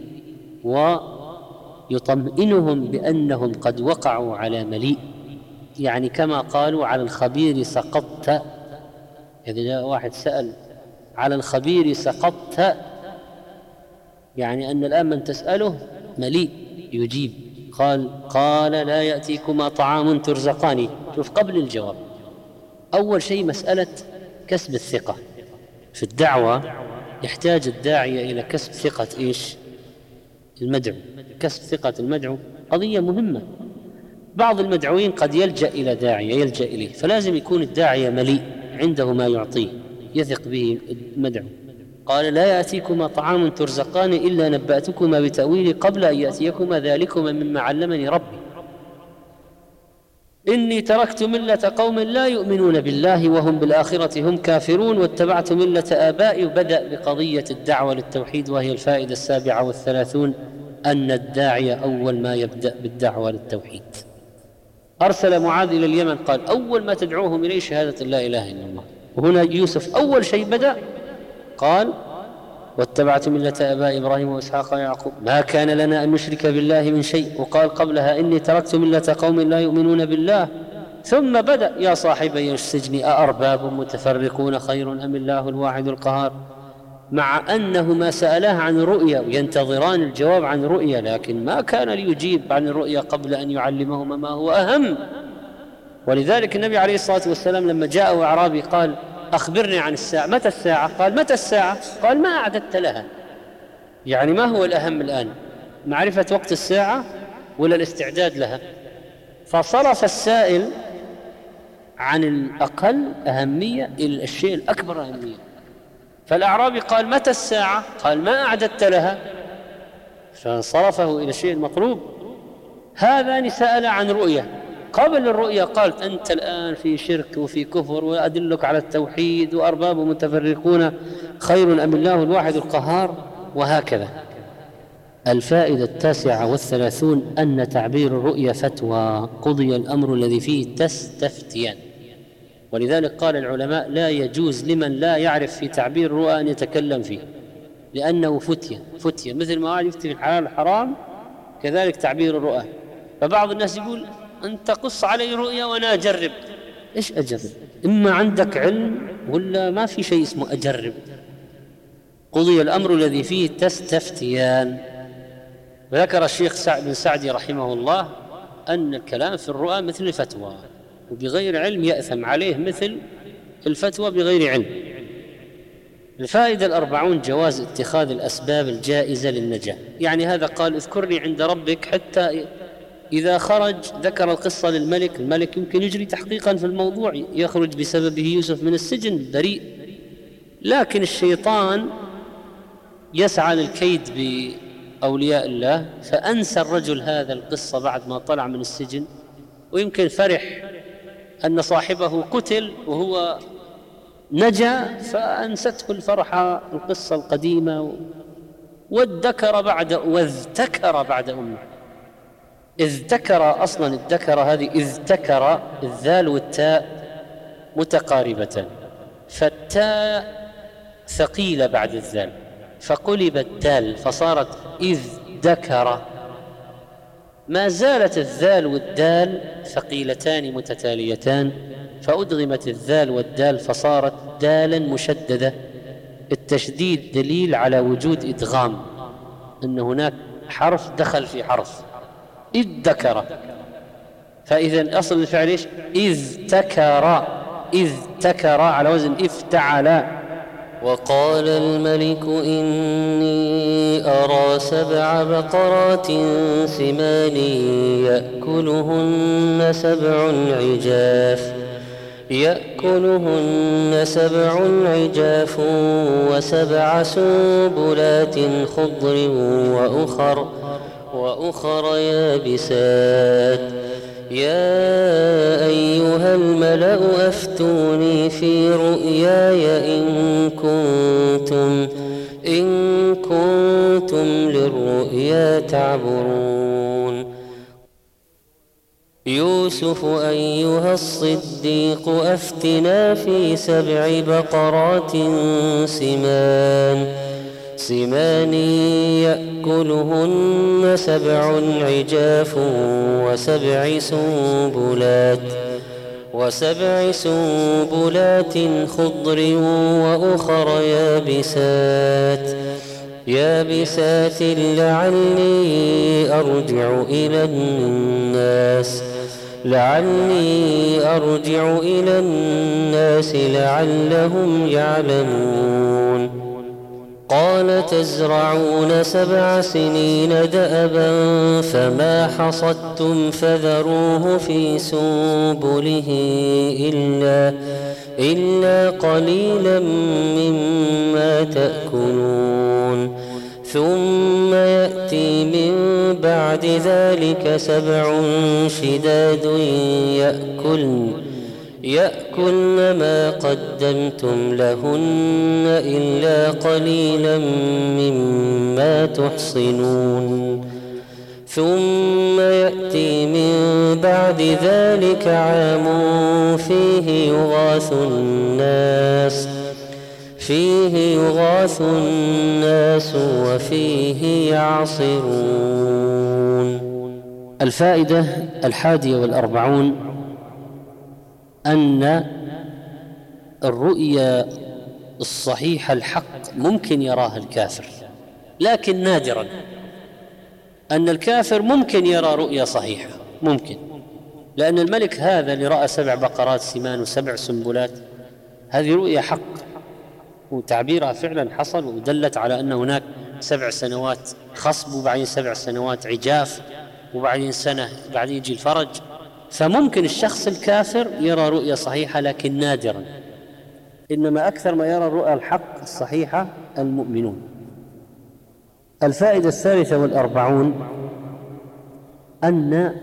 ويطمئنهم بأنهم قد وقعوا على مليء، يعني كما قالوا على الخبير سقطت. إذا جاء واحد سأل على الخبير سقطت، يعني أن الآن من تسأله مليء يجيب. قال قال لا يأتيكما طعام ترزقاني. شوف قبل الجواب أول شيء مسألة كسب الثقة في الدعوة، يحتاج الداعية إلى كسب ثقة إيش؟ المدعو. كسب ثقة المدعو قضية مهمة. بعض المدعوين قد يلجأ إلى داعية يلجأ إليه، فلازم يكون الداعية مليء عنده ما يعطيه يثق به المدعو. قال لا يأتيكما طعام ترزقان إلا نبأتكما بتأويله قبل أن يأتيكما، ذلكما مما علمني ربي، إني تركت ملة قوم لا يؤمنون بالله وهم بالآخرة هم كافرون، واتبعت ملة آبائي. وبدأ بقضية الدعوة للتوحيد، وهي الفائدة السابعة والثلاثون أن الداعية أول ما يبدأ بالدعوة للتوحيد. أرسل معاذ إلى اليمن قال أول ما تدعوهم إليه شهادة لا إله إلا الله. وهنا يوسف أول شيء بدأ قال واتبعت ملة آباء إبراهيم وإسحاق ويعقوب ما كان لنا أن نشرك بالله من شيء. وقال قبلها إني تركت ملة قوم لا يؤمنون بالله. ثم بدأ يا صاحبي السجن أأرباب متفرقون خير أم الله الواحد القهار، مع أنهما سألاه عن رؤيا وينتظران الجواب عن رؤيا، لكن ما كان ليجيب عن الرؤيا قبل أن يعلمهما ما هو أهم. ولذلك النبي عليه الصلاة والسلام لما جاءه أعرابي قال أخبرني عن الساعة، متى الساعة؟ قال متى الساعة؟ قال ما أعددت لها. يعني ما هو الأهم الآن، معرفة وقت الساعة ولا الاستعداد لها؟ فصرف السائل عن الأقل أهمية إلى الشيء الأكبر أهمية. فالأعرابي قال متى الساعة؟ قال ما أعددت لها، فصرفه إلى الشيء المطلوب. هذا سأل عن رؤية، قبل الرؤية قالت أنت الآن في شرك وفي كفر وأدلك على التوحيد وأرباب متفرقون خير أم الله الواحد القهار، وهكذا. الفائدة التاسعة والثلاثون أن تعبير الرؤيا فتوى، قضي الأمر الذي فيه تستفتيان. ولذلك قال العلماء لا يجوز لمن لا يعرف في تعبير الرؤى أن يتكلم فيه، لأنه فتية فتية مثل ما قال يفتي في الحلال الحرام، كذلك تعبير الرؤى. فبعض الناس يقول أنت قص علي رؤيا وأنا أجرب. إيش أجرب؟ إما عندك علم ولا ما في شيء اسمه أجرب. قضي الأمر الذي فيه تستفتيان. وذكر الشيخ سعد بن سعدي رحمه الله أن الكلام في الرؤى مثل الفتوى، وبغير علم يأثم عليه مثل الفتوى بغير علم. الفائدة الأربعون جواز اتخاذ الأسباب الجائزة للنجاة. يعني هذا قال اذكرني عند ربك، حتى إذا خرج ذكر القصة للملك، الملك يمكن يجري تحقيقا في الموضوع، يخرج بسببه يوسف من السجن بريء. لكن الشيطان يسعى للكيد بأولياء الله، فأنسى الرجل هذا القصة بعد ما طلع من السجن، ويمكن فرح أن صاحبه قتل وهو نجا، فأنسته الفرحة القصة القديمة، وادكر بعد واذتكر بعد أمه. اذتكر أصلا الذكر هذه اذتكر، الذال والتاء متقاربتان، فالتاء ثقيلة بعد الذال فقلب الدال فصارت إذ ذكر. ما زالت الذال والدال ثقيلتان متتاليتان، فأدغمت الذال والدال فصارت دالا مشددة. التشديد دليل على وجود إدغام، أن هناك حرف دخل في حرف، إذ ذكر. فإذا أصل الفعل إيش؟ إذ تكر، إذ تكر على وزن افتعل. وقال الملك إني أرى سبع بقرات سمان يأكلهن سبع عجاف يأكلهن سبع عجاف وسبع سنبلات خضر وأخر وأخر يابسات. يا أيها الملأ أفتوني في رؤياي إن كنتم إن كنتم للرؤيا تعبرون. يوسف أيها الصديق أفتنا في سبع بقرات سمان سمان يأكلهن سبع عجاف وسبع سنبلات وسبع سنبلات خضر وأخر يابسات يابسات لعلي أرجع إلى الناس لعلي أرجع إلى الناس لعلهم يعلمون. قال تزرعون سبع سنين دأبا فما حصدتم فذروه في سنبله إلا, إلا قليلا مما تأكلون. ثم يأتي من بعد ذلك سبع شداد يأكلن يأكلن ما قدمتم لهن إلا قليلا مما تحصنون. ثم يأتي من بعد ذلك عام فيه يغاث الناس فيه يغاث الناس وفيه يعصرون. الفائدة الحادية والأربعون أن الرؤيا الصحيحة الحق ممكن يراها الكافر، لكن نادرا. أن الكافر ممكن يرى رؤيا صحيحة، ممكن، لأن الملك هذا اللي رأى سبع بقرات سمان وسبع سنبلات، هذه رؤيا حق وتعبيرها فعلا حصل، ودلت على أن هناك سبع سنوات خصب وبعدين سبع سنوات عجاف وبعدين سنة بعدين يجي الفرج. فممكن الشخص الكافر يرى رؤيا صحيحة لكن نادرا، إنما أكثر ما يرى الرؤى الحق الصحيحة المؤمنون. الفائدة الثالثة والأربعون أن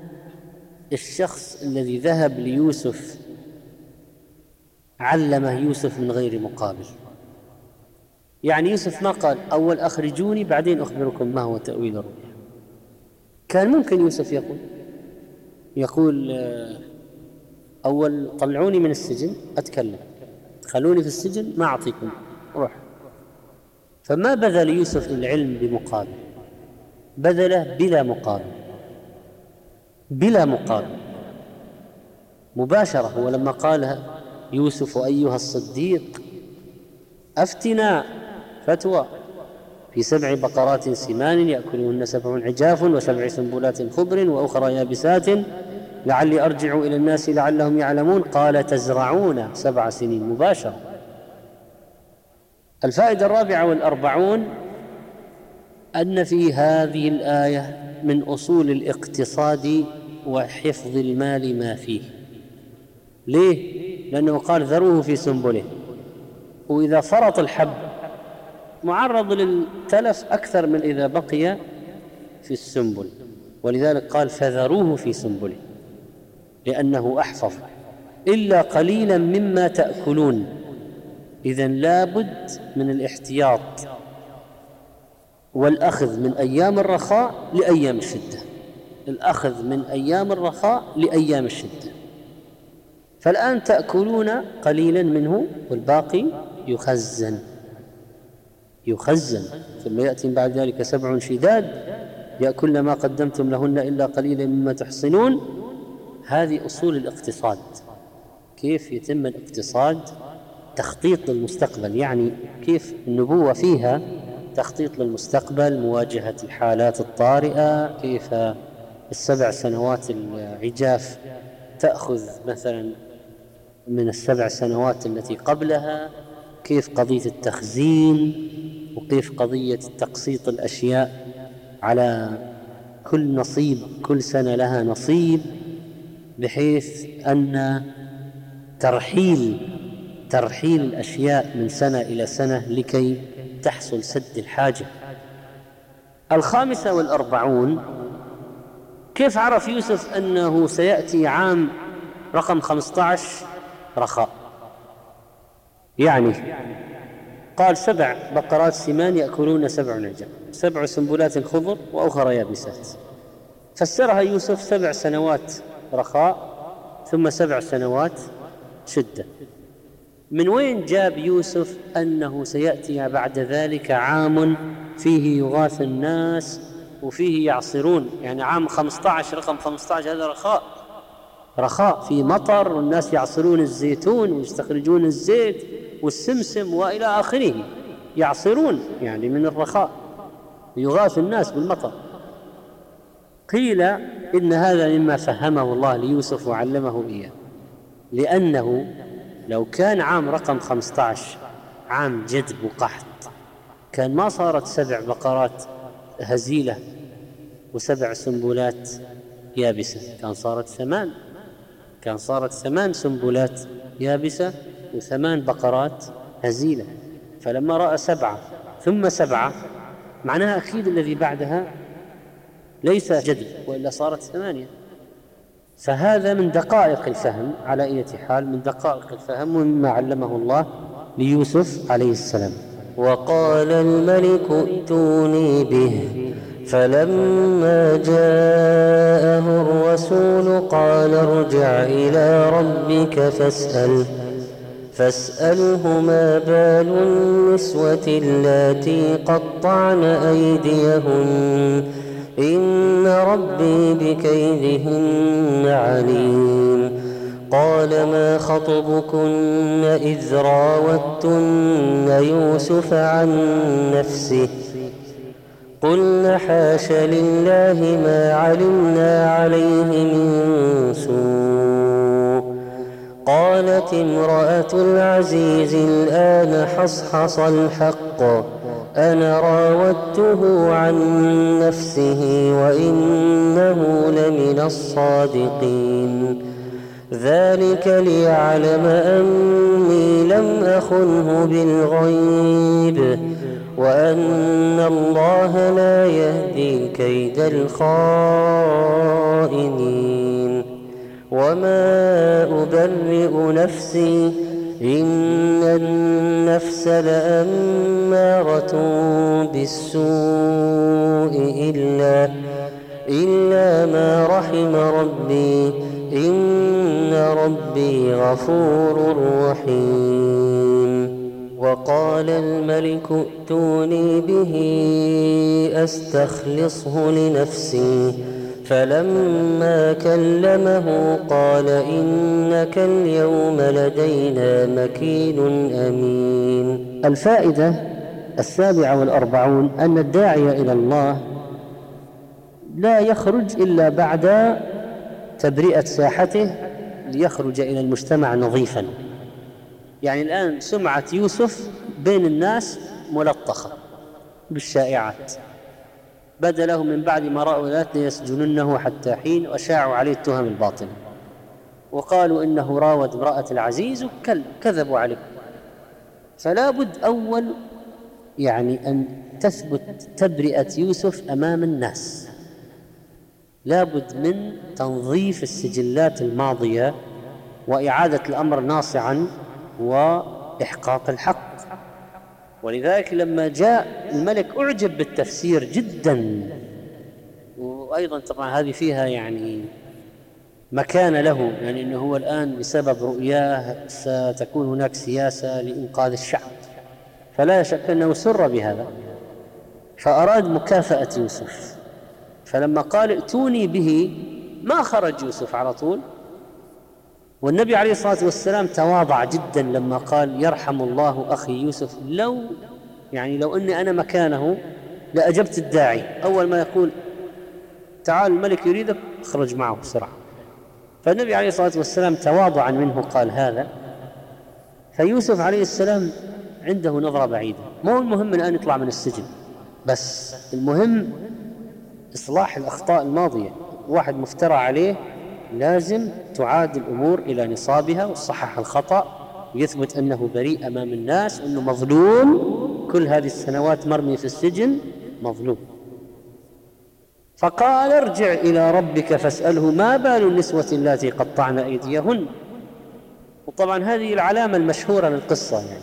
الشخص الذي ذهب ليوسف علمه يوسف من غير مقابل. يعني يوسف ما قال أول أخرجوني بعدين أخبركم ما هو تأويل الرؤيا. كان ممكن يوسف يقول يقول أول طلعوني من السجن أتكلم، خلوني في السجن ما أعطيكم روح. فما بذل يوسف العلم بمقابل، بذله بلا مقابل، بلا مقابل مباشرة. هو لما قال يوسف أيها الصديق أفتنا فتوى في سبع بقرات سمان يأكلهن سبع عجاف وسبع سنبلات خضر وأخرى يابسات لعلي أرجع إلى الناس لعلهم يعلمون قال تزرعون سبع سنين، مباشرة. الفائدة الرابعة والأربعون أن في هذه الآية من أصول الاقتصاد وحفظ المال ما فيه. ليه؟ لأنه قال ذروه في سنبله، وإذا فرط الحب معرض للتلف أكثر من إذا بقي في السنبل، ولذلك قال فذروه في سنبله لأنه أحفظ إلا قليلا مما تأكلون. إذن لابد من الاحتياط والأخذ من أيام الرخاء لأيام الشدة، الأخذ من أيام الرخاء لأيام الشدة. فالآن تأكلون قليلا منه والباقي يخزن يخزن ثم يأتي بعد ذلك سبع شداد يأكلن ما قدمتم لهن إلا قليلا مما تحصنون. هذه أصول الاقتصاد، كيف يتم الاقتصاد، تخطيط للمستقبل، يعني كيف النبوة فيها تخطيط للمستقبل، مواجهة الحالات الطارئة، كيف السبع سنوات العجاف تأخذ مثلا من السبع سنوات التي قبلها، كيف قضية التخزين، وكيف قضية تقسيط الأشياء على كل نصيب، كل سنة لها نصيب، بحيث أن ترحيل ترحيل الأشياء من سنة إلى سنة لكي تحصل سد الحاجة. الخامسة والأربعون كيف عرف يوسف أنه سيأتي عام رقم خمسة عشر رخاء؟ يعني قال سبع بقرات سمان يأكلون سبع عجاف سبع سنبلات خضر وأخرى يابسات، فسرها يوسف سبع سنوات رخاء ثم سبع سنوات شدة. من وين جاب يوسف أنه سيأتي بعد ذلك عام فيه يغاث الناس وفيه يعصرون؟ يعني عام خمسة عشر رقم خمسة عشر هذا رخاء، رخاء في مطر والناس يعصرون الزيتون ويستخرجون الزيت والسمسم وإلى آخره، يعصرون يعني من الرخاء، يغاث الناس بالمطر. قيل إن هذا مما فهمه الله ليوسف وعلمه إياه، لأنه لو كان عام رقم خمسة عشر عام جدب وقحط كان ما صارت سبع بقرات هزيلة وسبع سنبلات يابسة، كان صارت ثمان كان صارت ثمان سنبلات يابسة وثمان بقرات هزيلة. فلما رأى سبعة ثم سبعة معناها أكيد الذي بعدها ليس جدب وإلا صارت ثمانية. فهذا من دقائق الفهم، على أي حال من دقائق الفهم ومما علمه الله ليوسف عليه السلام. وقال الملك ائتوني به فلما جاءه الرسول قال ارجع إلى ربك فاسأله فاسأله ما بال النسوة اللاتي قطعن أيديهن إن ربي بكيدهن عليم. قال ما خطبكن إذ راوتن يوسف عن نفسه قلن حاش لله ما علمنا عليه من سوء. قالت امرأة العزيز الآن حصحص الحق أنا راودته عن نفسه وإنه لمن الصادقين. ذلك ليعلم أني لم أخنه بالغيب وأن الله لا يهدي كيد الخائنين. وما أبرئ نفسي إن النفس لأمارة بالسوء إلا, إلا ما رحم ربي إن ربي غفور رحيم. وقال الملك ائتوني به أستخلصه لنفسي فلما كلمه قال إنك اليوم لدينا مكين أمين. الفائدة السابعة والأربعون أن الداعي إلى الله لا يخرج إلا بعد تبرئة ساحته ليخرج إلى المجتمع نظيفا. يعني الآن سمعة يوسف بين الناس ملطخة بالشائعات، بدا لهم من بعد ما رأوا ذات ليسجننه حتى حين وشاعوا عليه التهم الباطلة وقالوا إنه راود امرأة العزيز وكذبوا عليه. فلا بد أول يعني أن تثبت تبرئة يوسف أمام الناس، لا بد من تنظيف السجلات الماضية وإعادة الأمر ناصعا وإحقاق الحق. ولذلك لما جاء الملك أعجب بالتفسير جدا، وأيضا طبعا هذه فيها يعني مكان له، يعني أنه هو الآن بسبب رؤياه ستكون هناك سياسة لإنقاذ الشعب، فلا شك أنه سر بهذا فأراد مكافأة يوسف. فلما قال ائتوني به ما خرج يوسف على طول، والنبي عليه الصلاة والسلام تواضع جدا لما قال يرحم الله أخي يوسف، لو يعني لو أني أنا مكانه لأجبت الداعي أول ما يقول تعال الملك يريدك اخرج معه بسرعة. فالنبي عليه الصلاة والسلام تواضعا منه قال هذا. فيوسف عليه السلام عنده نظرة بعيدة، مو المهم الآن يطلع من السجن بس، المهم إصلاح الأخطاء الماضية. واحد مفترى عليه لازم تعاد الأمور إلى نصابها وصحح الخطأ ويثبت أنه بريء أمام الناس وأنه مظلوم، كل هذه السنوات مرمي في السجن مظلوم. فقال ارجع إلى ربك فاسأله ما بال النسوة اللاتي قطعن أيديهن. وطبعا هذه العلامة المشهورة للقصة، يعني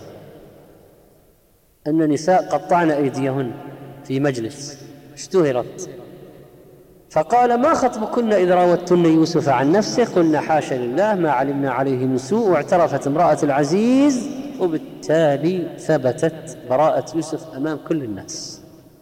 أن نساء قطعن أيديهن في مجلس اشتهرت. فقال ما خطبكن إذ راوتن يوسف عن نفسه قلنا حاشا لله ما علمنا عليه من سوء. واعترفت امرأة العزيز، وبالتالي ثبتت براءة يوسف أمام كل الناس.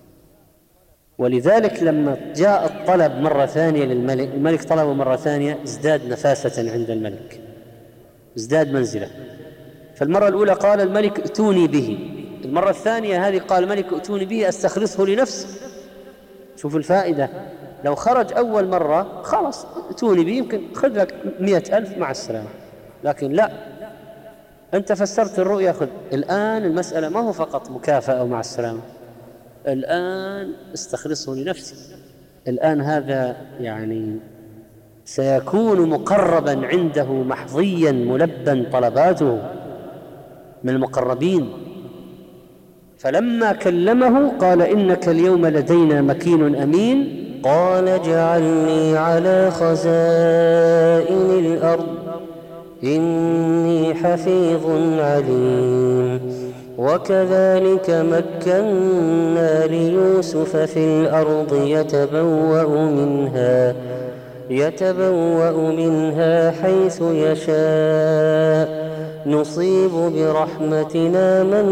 ولذلك لما جاء الطلب مرة ثانية للملك، الملك طلبه مرة ثانية، ازداد نفاسة عند الملك، ازداد منزلة. فالمرة الأولى قال الملك ائتوني به، المرة الثانية هذه قال الملك ائتوني به أستخلصه لنفسي. شوفوا الفائدة، لو خرج أول مرة خلاص ائتوني به يمكن خذ لك مئة ألف مع السلامة، لكن لا، أنت فسرت الرؤيا خذ. الآن المسألة ما هو فقط مكافأة مع السلامة، الآن استخلصه لنفسي. الآن هذا يعني سيكون مقربا عنده محظيا ملبا طلباته من المقربين. فلما كلمه قال إنك اليوم لدينا مكين أمين. قال اجعلني على خزائن الأرض إني حفيظ عليم. وكذلك مكنا ليوسف في الأرض يتبوأ منها يتبوأ منها حيث يشاء نصيب برحمتنا من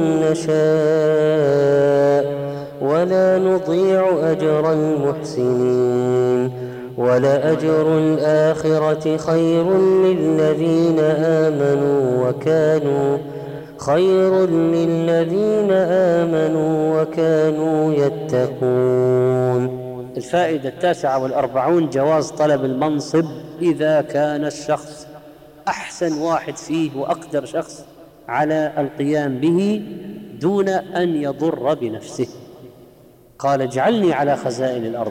نشاء ولا نضيع أجر المحسنين ولأجر الآخرة خير للذين آمنوا وكانوا خير للذين آمنوا وكانوا يتقون. الفائدة التاسعة والأربعون: جواز طلب المنصب إذا كان الشخص أحسن واحد فيه وأقدر شخص على القيام به دون أن يضر بنفسه. قال: اجعلني على خزائن الأرض،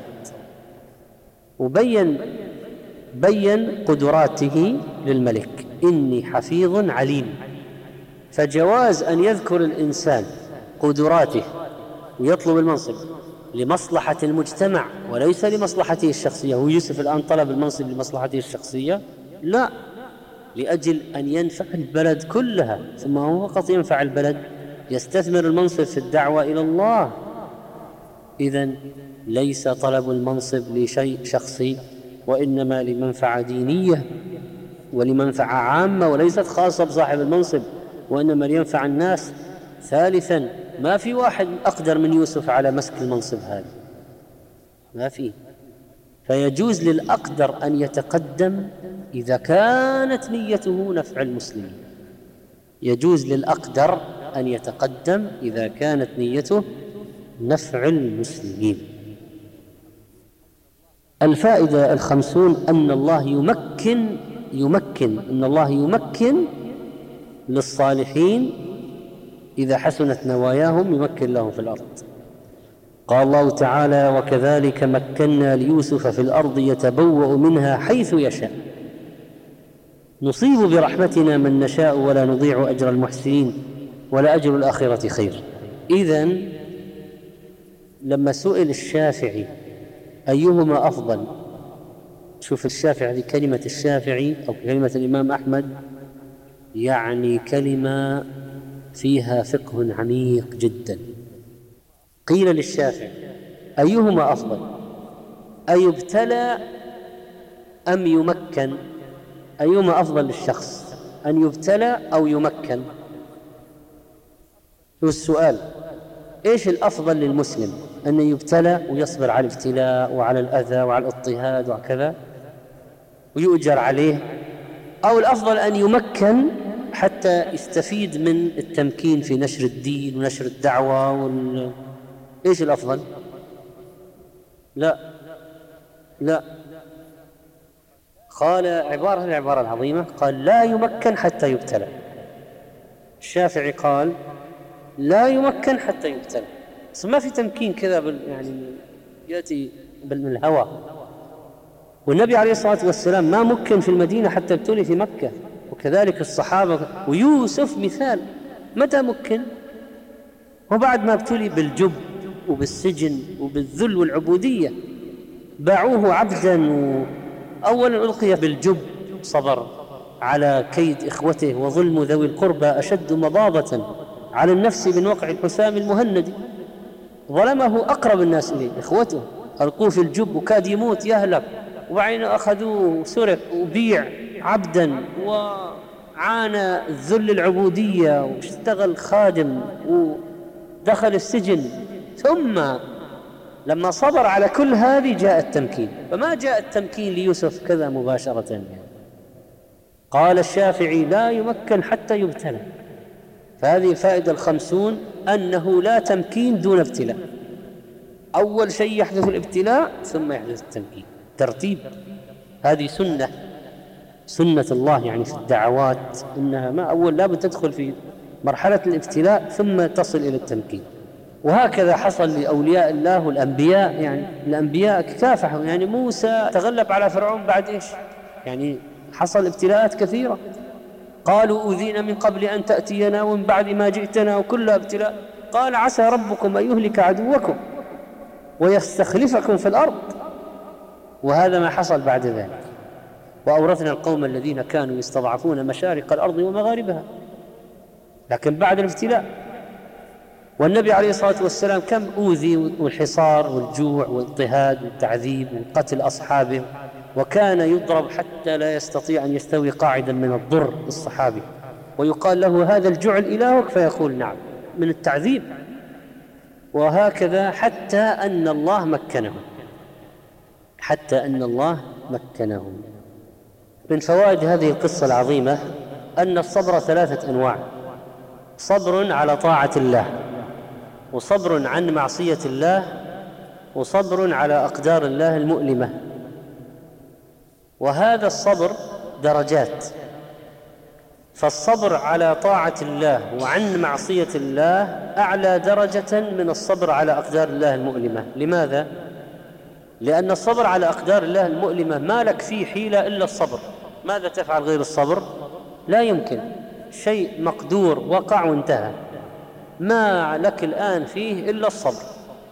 وبين بين قدراته للملك: إني حفيظ عليم. فجواز أن يذكر الإنسان قدراته ويطلب المنصب لمصلحة المجتمع وليس لمصلحته الشخصية. هو يوسف الآن طلب المنصب لمصلحته الشخصية؟ لا، لأجل أن ينفع البلد كلها. ثم هو فقط ينفع البلد، يستثمر المنصب في الدعوة إلى الله. إذن ليس طلب المنصب لشيء شخصي، وإنما لمنفعة دينية ولمنفعة عامة وليست خاصة بصاحب المنصب، وإنما لينفع الناس. ثالثا: ما في واحد أقدر من يوسف على مسك المنصب هذا، ما في. فيجوز للأقدر أن يتقدم إذا كانت نيته نفع المسلمين. يجوز للأقدر أن يتقدم إذا كانت نيته نفع المسلمين. الفائدة الخمسون: أن الله يمكن يمكن أن الله يمكن للصالحين إذا حسنت نواياهم، يمكن لهم في الأرض. قال الله تعالى: وكذلك مكنا ليوسف في الأرض يتبوأ منها حيث يشاء نصيب برحمتنا من نشاء ولا نضيع أجر المحسنين ولأجر الآخرة خير. إذن لما سئل الشافعي أيهما أفضل، شوف الشافعي، هذه كلمة الشافعي أو كلمة الإمام أحمد يعني كلمة فيها فقه عميق جدا. قيل للشافعي: أيهما أفضل، أيبتلى أم يمكن؟ أيهما أفضل للشخص، أن يبتلى أو يمكن؟ هو السؤال. إيش الأفضل للمسلم، أن يبتلى ويصبر على الابتلاء وعلى الأذى وعلى الاضطهاد وكذا ويؤجر عليه، أو الأفضل أن يمكن حتى يستفيد من التمكين في نشر الدين ونشر الدعوة وال... إيش الأفضل؟ لا لا قال عبارة العبارة العظيمة، قال: لا يمكن حتى يبتلى. الشافعي قال: لا يمكن حتى يبتلى. بس ما في تمكين كذا بال... يعني يأتي من الهوى. والنبي عليه الصلاة والسلام ما مكن في المدينة حتى ابتلي في مكة، وكذلك الصحابة. ويوسف مثال، متى مكن؟ وبعد ما ابتلي بالجب وبالسجن وبالذل والعبودية. باعوه عبدا، أولا ألقي بالجب، صبر على كيد إخوته وظلم ذوي القربى أشد مضاضة على النفس من وقع الحسام المهندي. ظلمه أقرب الناس إليه، إخوته، ألقوه في الجب وكاد يموت يهلك، وبعدين أخذوه سرق وبيع عبدا وعانى ذل العبودية واشتغل خادم ودخل السجن. ثم لما صبر على كل هذه جاء التمكين. فما جاء التمكين ليوسف كذا مباشرة يعني. قال الشافعي: لا يمكن حتى يبتلى. فهذه الفائدة الخمسون: أنه لا تمكين دون ابتلاء. أول شيء يحدث الابتلاء ثم يحدث التمكين، ترتيب. هذه سنة سنة الله يعني في الدعوات، إنها ما أول لابد تدخل في مرحلة الابتلاء ثم تصل إلى التمكين. وهكذا حصل لأولياء الله والأنبياء. يعني الأنبياء كافحوا، يعني موسى تغلب على فرعون بعد إيش؟ يعني حصل ابتلاءات كثيرة. قالوا: أوذينا من قبل أن تأتينا ومن بعد ما جئتنا، وكلها ابتلاء. قال: عسى ربكم أن يهلك عدوكم ويستخلفكم في الأرض. وهذا ما حصل بعد ذلك. وأورثنا القوم الذين كانوا يستضعفون مشارق الأرض ومغاربها. لكن بعد الابتلاء. والنبي عليه الصلاة والسلام كم أوذي، والحصار والجوع والاضطهاد والتعذيب وقتل أصحابه، وكان يضرب حتى لا يستطيع أن يستوي قاعدا من الضر الصحابي، ويقال له هذا الجعل إلهك فيقول نعم، من التعذيب. وهكذا حتى أن الله مكنهم، حتى أن الله مكنهم. من فوائد هذه القصة العظيمة أن الصبر ثلاثة أنواع: صبر على طاعة الله، وصبر عن معصية الله، وصبر على أقدار الله المؤلمة. وهذا الصبر درجات، فالصبر على طاعة الله وعن معصية الله أعلى درجة من الصبر على أقدار الله المؤلمة. لماذا؟ لأن الصبر على أقدار الله المؤلمة ما لك فيه حيلة إلا الصبر. ماذا تفعل غير الصبر؟ لا يمكن، شيء مقدور وقع وانتهى، ما لك الآن فيه إلا الصبر.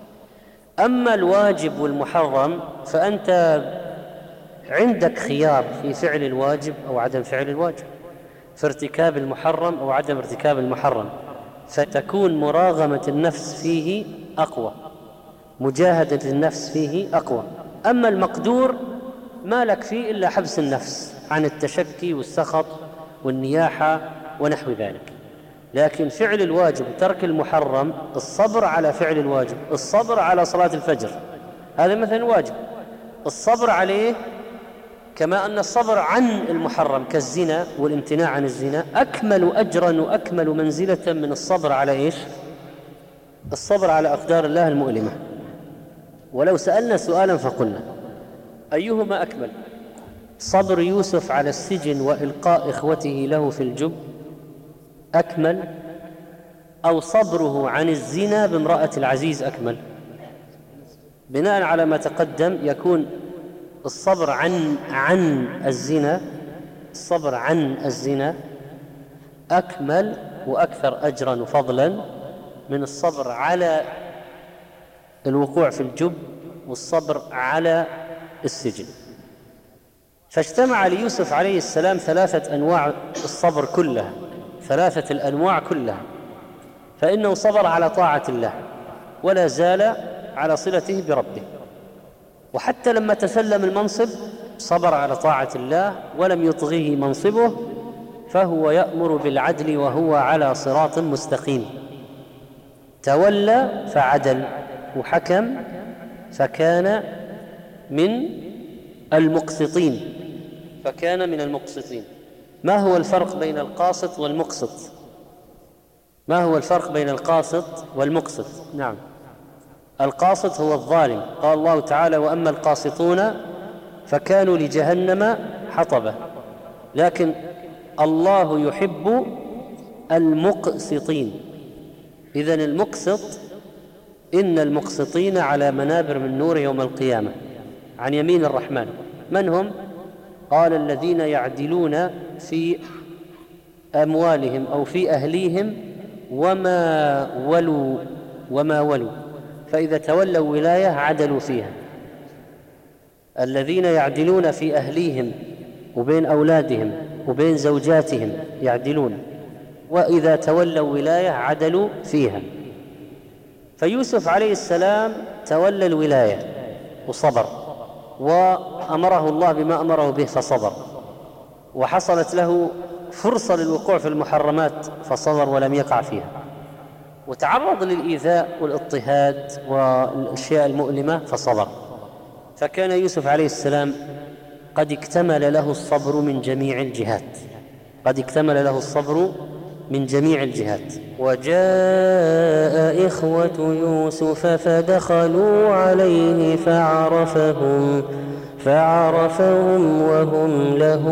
أما الواجب والمحرم فأنت عندك خيار في فعل الواجب أو عدم فعل الواجب، في ارتكاب المحرم أو عدم ارتكاب المحرم، فتكون مراغمة النفس فيه أقوى، مجاهدة النفس فيه أقوى. أما المقدور ما لك فيه إلا حبس النفس عن التشكي والسخط والنياحة ونحو ذلك. لكن فعل الواجب وترك المحرم، الصبر على فعل الواجب، الصبر على صلاة الفجر، هذا مثلا واجب، الصبر عليه، كما أن الصبر عن المحرم كالزنا والامتناع عن الزنا أكمل أجرا وأكمل منزلة من الصبر على إيش؟ الصبر على أقدار الله المؤلمة. ولو سألنا سؤالا فقلنا أيهما أكمل؟ صبر يوسف على السجن وإلقاء إخوته له في الجب أكمل، أو صبره عن الزنا بامرأة العزيز أكمل؟ بناء على ما تقدم يكون الصبر عن عن الزنا الصبر عن الزنا أكمل وأكثر أجرا وفضلا من الصبر على الوقوع في الجب والصبر على السجن. فاجتمع ليوسف عليه السلام ثلاثة أنواع الصبر كلها، ثلاثة الأنواع كلها، فإنه صبر على طاعة الله ولا زال على صلته بربه، وحتى لما تسلم المنصب صبر على طاعة الله ولم يطغيه منصبه، فهو يأمر بالعدل وهو على صراط مستقيم. تولى فعدل وحكم فكان من المقسطين فكان من المقسطين. ما هو الفرق بين القاسط والمقسط؟ ما هو الفرق بين القاسط والمقسط؟ نعم، القاسط هو الظالم، قال الله تعالى وأما القاسطون فكانوا لجهنم حطبا، لكن الله يحب المقسطين. إذن المقسط إن المقسطين على منابر من نور يوم القيامة عن يمين الرحمن. من هم؟ قال الذين يعدلون في أموالهم أو في أهليهم وما ولوا وما ولوا، فإذا تولوا ولاية عدلوا فيها. الذين يعدلون في أهليهم وبين أولادهم وبين زوجاتهم يعدلون، وإذا تولوا ولاية عدلوا فيها. فيوسف عليه السلام تولى الولاية وصبر، وأمره الله بما أمره به فصبر، وحصلت له فرصة للوقوع في المحرمات فصبر ولم يقع فيها، وتعرض للإيذاء والاضطهاد والأشياء المؤلمة فصبر. فكان يوسف عليه السلام قد اكتمل له الصبر من جميع الجهات، قد اكتمل له الصبر من جميع الجهات. وجاء إخوة يوسف فدخلوا عليه فعرفهم فعرفهم وهم له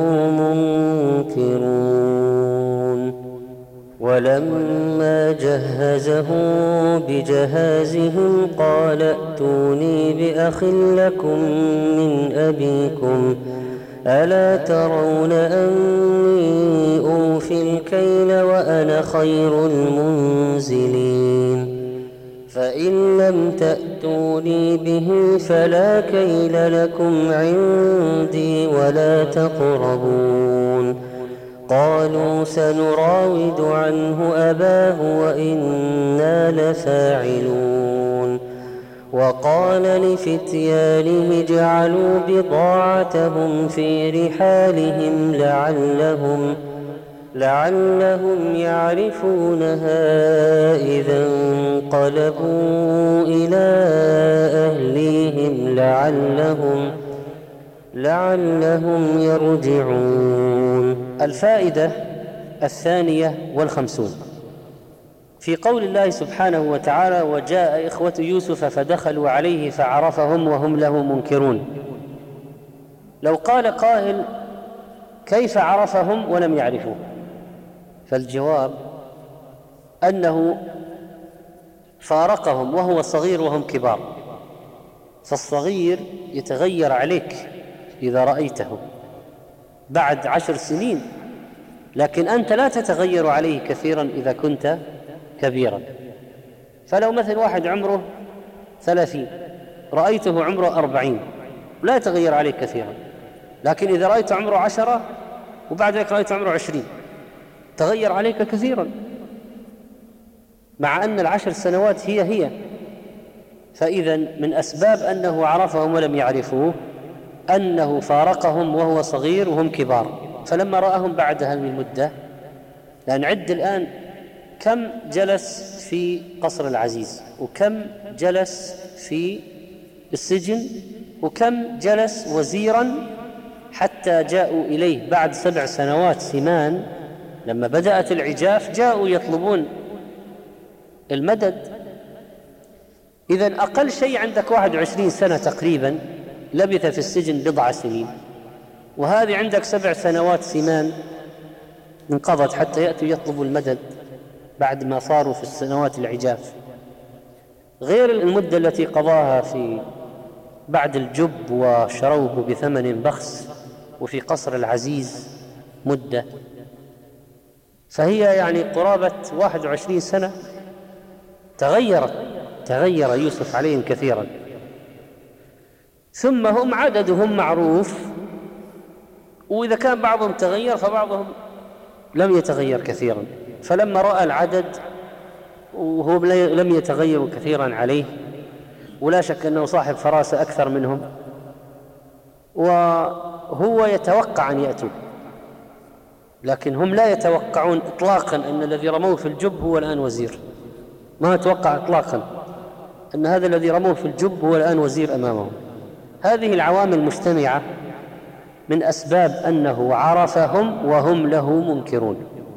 منكرون. ولما جهزهم بجهازهم قال ائتوني بأخ لكم من أبيكم ألا ترون أني أوفي الكيل وأنا خير المنزلين؟ فإن لم تأتوني به فلا كيل لكم عندي ولا تقربون قالوا سنراود عنه أباه وإنا لفاعلون. وقال لفتيانه اجعلوا بضاعتهم في رحالهم لعلهم لعلهم يعرفونها إذا انقلبوا إلى أهليهم لعلهم لعلهم يرجعون. الفائدة الثانية والخمسون في قول الله سبحانه وتعالى: وجاء إخوة يوسف فدخلوا عليه فعرفهم وهم له منكرون. لو قال قائل: كيف عرفهم ولم يعرفوه؟ فالجواب أنه فارقهم وهو صغير وهم كبار، فالصغير يتغير عليك إذا رأيته بعد عشر سنين، لكن أنت لا تتغير عليه كثيرا إذا كنت كبيرا. فلو مثل واحد عمره ثلاثين رأيته عمره أربعين لا يتغير عليه كثيرا، لكن إذا رأيت عمره عشرة وبعد ذلك رأيت عمره عشرين تغير عليك كثيرا، مع أن العشر سنوات هي هي. فإذا من أسباب أنه عرفهم ولم يعرفوه أنه فارقهم وهو صغير وهم كبار، فلما رأهم بعد هذه المدة، لأن عد الآن كم جلس في قصر العزيز، وكم جلس في السجن، وكم جلس وزيرا حتى جاءوا إليه بعد سبع سنوات سمان. لما بدأت العجاف جاءوا يطلبون المدد. إذن أقل شيء عندك واحد وعشرين سنة تقريبا لبث في السجن بضع سنين، وهذه عندك سبع سنوات سمان انقضت حتى يأتوا يطلبوا المدد بعد ما صاروا في السنوات العجاف، غير المدة التي قضاها في بعد الجب وشروه بثمن بخس، وفي قصر العزيز مدة، فهي يعني قرابة واحد وعشرين سنة. تغيرت تغير يوسف عليهم كثيرا. ثم هم عددهم معروف، وإذا كان بعضهم تغير فبعضهم لم يتغير كثيرا. فلما رأى العدد وهو لم يتغير كثيرا عليه، ولا شك أنه صاحب فراسة أكثر منهم، وهو يتوقع أن يأتوا، لكن هم لا يتوقعون إطلاقا أن الذي رموه في الجب هو الآن وزير. ما يتوقع إطلاقا أن هذا الذي رموه في الجب هو الآن وزير أمامهم. هذه العوامل مجتمعة من أسباب أنه عرفهم وهم له منكرون.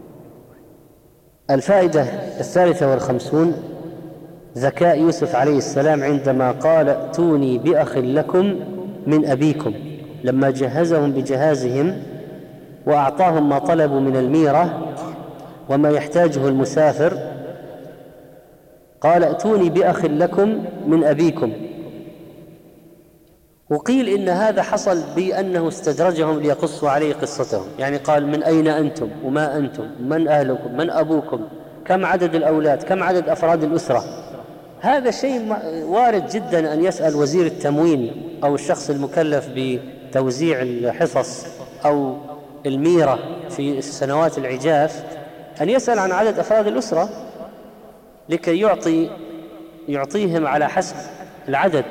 الفائدة الثالثة والخمسون ذكاء يوسف عليه السلام عندما قال: ائتوني بأخ لكم من أبيكم، لما جهزهم بجهازهم وأعطاهم ما طلبوا من الميرة وما يحتاجه المسافر، قال: ائتوني بأخ لكم من أبيكم. وقيل إن هذا حصل بأنه استدرجهم ليقصوا عليه قصتهم، يعني قال: من أين أنتم وما أنتم، من أهلكم، من أبوكم، كم عدد الأولاد، كم عدد أفراد الأسرة. هذا شيء وارد جدا أن يسأل وزير التموين أو الشخص المكلف بتوزيع الحصص أو الميرة في السنوات العجاف، أن يسأل عن عدد أفراد الأسرة لكي يعطي يعطيهم على حسب العدد.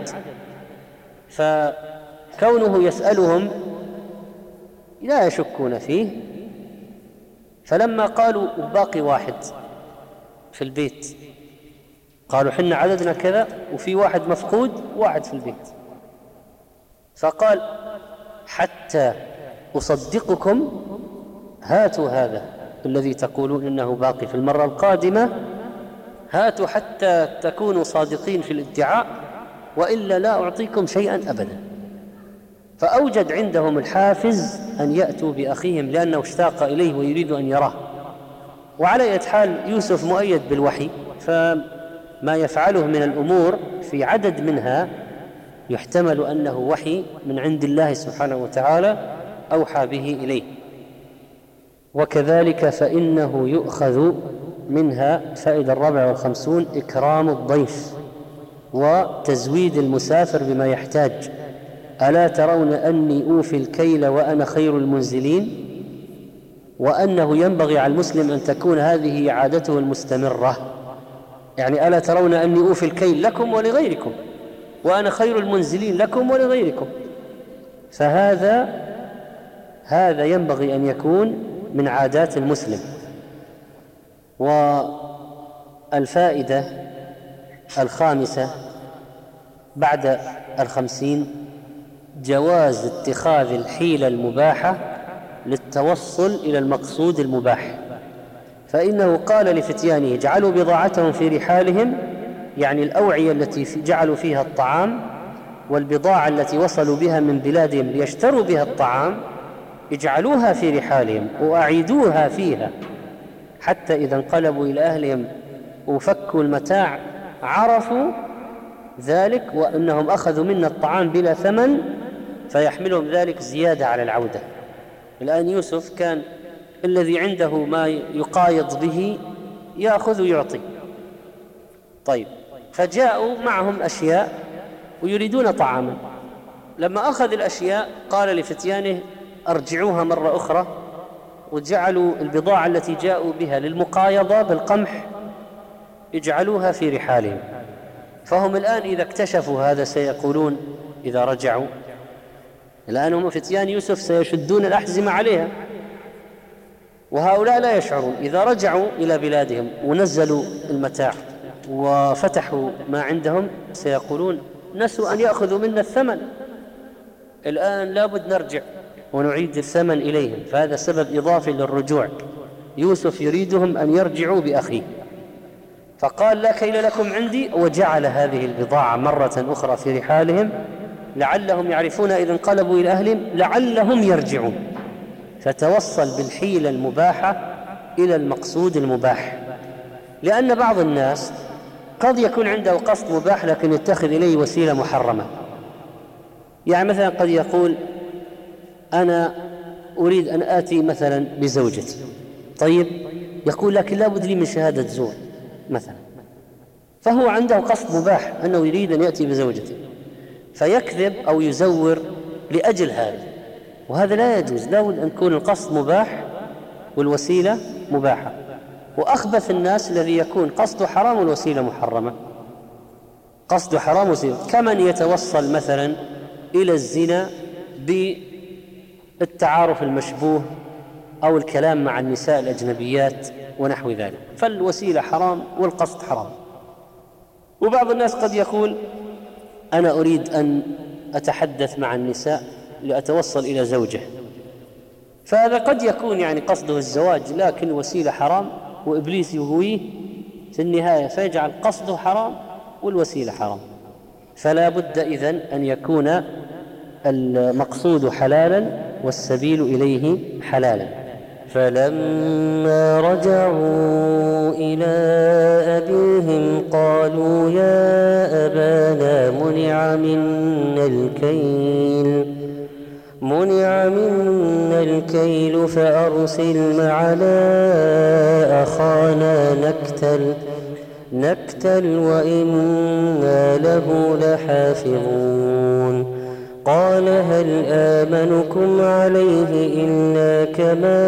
فكونه يسألهم لا يشكون فيه. فلما قالوا باقي واحد في البيت، قالوا حنا عددنا كذا وفي واحد مفقود، واحد في البيت. فقال: حتى أصدقكم هاتوا هذا الذي تقولون إنه باقي في المرة القادمة، هاتوا حتى تكونوا صادقين في الادعاء، وإلا لا أعطيكم شيئا أبدا. فأوجد عندهم الحافز أن يأتوا بأخيهم لأنه اشتاق إليه ويريد أن يراه. وعلى أي حال يوسف مؤيد بالوحي، فما يفعله من الأمور في عدد منها يحتمل أنه وحي من عند الله سبحانه وتعالى أوحى به إليه. وكذلك فإنه يؤخذ منها فائدة الرابعة والخمسون إكرام الضيف وتزويد المسافر بما يحتاج. ألا ترون أني أوفي الكيل وأنا خير المنزلين؟ وأنه ينبغي على المسلم أن تكون هذه عادته المستمرة. يعني ألا ترون أني أوفي الكيل لكم ولغيركم وأنا خير المنزلين لكم ولغيركم؟ فهذا هذا ينبغي أن يكون من عادات المسلم. والفائدة الخامسة بعد الخمسين جواز اتخاذ الحيلة المباحة للتوصل إلى المقصود المباح، فإنه قال لفتيانه اجعلوا بضاعتهم في رحالهم، يعني الأوعية التي جعلوا فيها الطعام والبضاعة التي وصلوا بها من بلادهم ليشتروا بها الطعام اجعلوها في رحالهم وأعيدوها فيها، حتى إذا انقلبوا إلى أهلهم وفكوا المتاع عرفوا ذلك وأنهم أخذوا منا الطعام بلا ثمن، فيحملهم ذلك زيادة على العودة. الآن يوسف كان الذي عنده ما يقايض به يأخذ ويعطي. طيب، فجاءوا معهم أشياء ويريدون طعاما، لما أخذ الأشياء قال لفتيانه أرجعوها مرة أخرى، وجعلوا البضاعة التي جاءوا بها للمقايضة بالقمح اجعلوها في رحالهم. فهم الآن إذا اكتشفوا هذا سيقولون إذا رجعوا، الآن هم فتيان يوسف سيشدون الأحزمة عليها، وهؤلاء لا يشعرون. إذا رجعوا إلى بلادهم ونزلوا المتاع وفتحوا ما عندهم سيقولون نسوا أن يأخذوا منا الثمن، الآن لابد نرجع ونعيد الثمن إليهم، فهذا سبب إضافي للرجوع. يوسف يريدهم أن يرجعوا بأخيه، فقال لا كيل لكم عندي، وجعل هذه البضاعة مرة أخرى في رحالهم لعلهم يعرفون إذا انقلبوا إلى أهلهم لعلهم يرجعون. فتوصل بالحيلة المباحة إلى المقصود المباح، لأن بعض الناس قد يكون عنده قصد مباح لكن يتخذ إليه وسيلة محرمة. يعني مثلا قد يقول أنا أريد أن آتي مثلا بزوجتي، طيب يقول لكن لا بد لي من شهادة زور مثلا، فهو عنده قصد مباح أنه يريد أن يأتي بزوجته، فيكذب أو يزور لأجل هذا، وهذا لا يجوز. لا بد أن يكون القصد مباح والوسيلة مباحة. وأخبث الناس الذي يكون قصده حرام والوسيلة محرمة، قصده حرام وسيلة، كمن يتوصل مثلا إلى الزنا بالتعارف المشبوه أو الكلام مع النساء الأجنبيات ونحو ذلك، فالوسيلة حرام والقصد حرام. وبعض الناس قد يقول أنا أريد أن أتحدث مع النساء لأتوصل إلى زوجة، فهذا قد يكون يعني قصده الزواج لكن الوسيلة حرام، وإبليس يهويه في النهاية فيجعل قصده حرام والوسيلة حرام. فلا بد إذن أن يكون المقصود حلالا والسبيل إليه حلالا. فلما رجعوا إلى أبيهم قالوا يا أبانا منع منا الكيل منع منا الكيل فأرسل معنا أخانا نكتل نكتل وإنا له لحافظون. قال هل آمنكم عليه إلا كما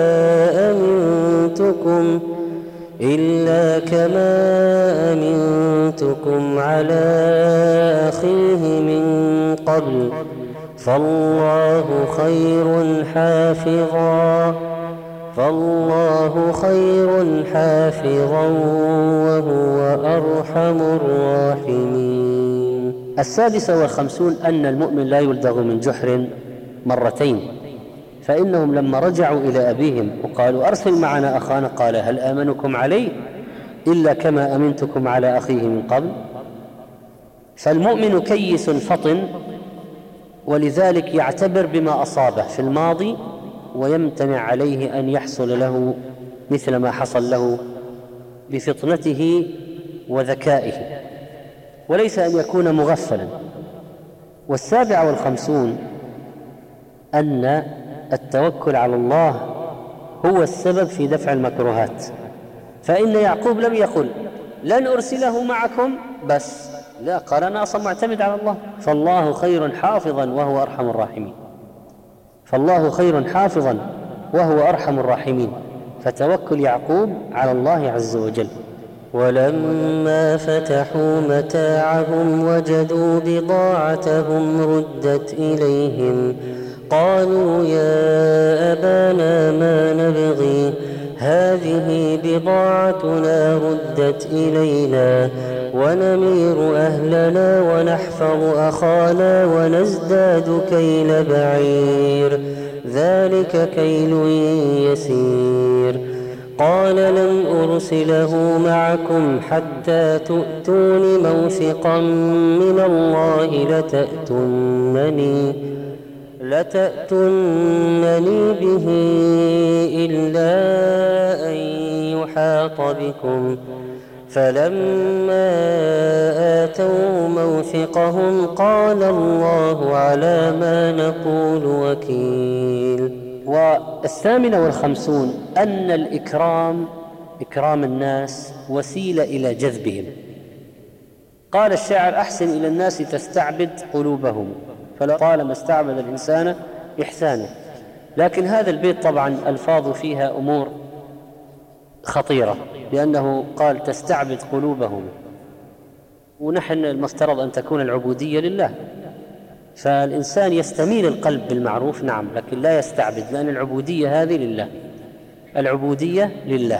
أمنتكم إلا كما أمنتكم على أخيه من قبل فالله خير حافظا فالله خير حافظا وهو أرحم الراحمين. السادسة والخمسون أن المؤمن لا يلدغ من جحر مرتين، فإنهم لما رجعوا إلى أبيهم وقالوا أرسل معنا أخانا قال هل آمنكم عليه إلا كما أمنتكم على أخيه من قبل. فالمؤمن كيس فطن، ولذلك يعتبر بما أصابه في الماضي ويمتنع عليه أن يحصل له مثل ما حصل له بفطنته وذكائه، وليس أن يكون مغفلا. والسابع والخمسون أن التوكل على الله هو السبب في دفع المكروهات، فإن يعقوب لم يقل لن أرسله معكم بس، لا، قال أنا أصلا معتمد على الله، فالله خير حافظا وهو أرحم الراحمين. فالله خير حافظا وهو أرحم الراحمين. فتوكل يعقوب على الله عز وجل. ولما فتحوا متاعهم وجدوا بضاعتهم ردت إليهم قالوا يا أبانا ما نبغي هذه بضاعتنا ردت إلينا ونمير أهلنا ونحفظ أخانا ونزداد كيل بعير ذلك كيل يسير. قال لن أرسله معكم حتى تؤتون موثقا من الله لتأتونني لتأتونني به إلا أن يحاط بكم. فلما آتوا موثقهم قال الله على ما نقول وكيل. والثامنة والخمسون أن الإكرام إكرام الناس وسيلة إلى جذبهم. قال الشاعر أحسن إلى الناس تستعبد قلوبهم فلطالما استعبد الإنسان إحسانه. لكن هذا البيت طبعا ألفاظ فيها أمور خطيرة، لأنه قال تستعبد قلوبهم، ونحن المفترض أن تكون العبودية لله، فالإنسان يستميل القلب بالمعروف نعم، لكن لا يستعبد، لأن العبودية هذه لله، العبودية لله،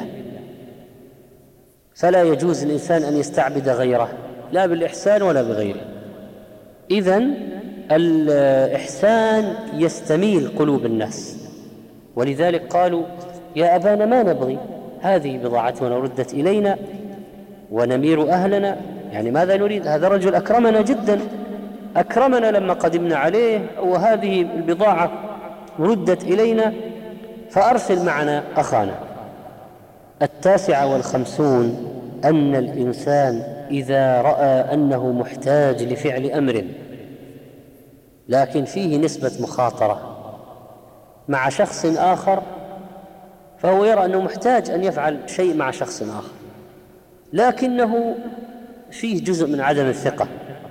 فلا يجوز للإنسان أن يستعبد غيره لا بالإحسان ولا بغيره. إذن الإحسان يستميل قلوب الناس، ولذلك قالوا يا أبانا ما نبغي هذه بضاعتنا ردت إلينا ونمير أهلنا، يعني ماذا نريد؟ هذا رجل أكرمنا جدا، أكرمنا لما قدمنا عليه، وهذه البضاعة ردت إلينا فأرسل معنا أخانا. التاسعة والخمسون أن الإنسان إذا رأى أنه محتاج لفعل أمر لكن فيه نسبة مخاطرة مع شخص آخر، فهو يرى أنه محتاج أن يفعل شيء مع شخص آخر، لكنه فيه جزء من عدم الثقة،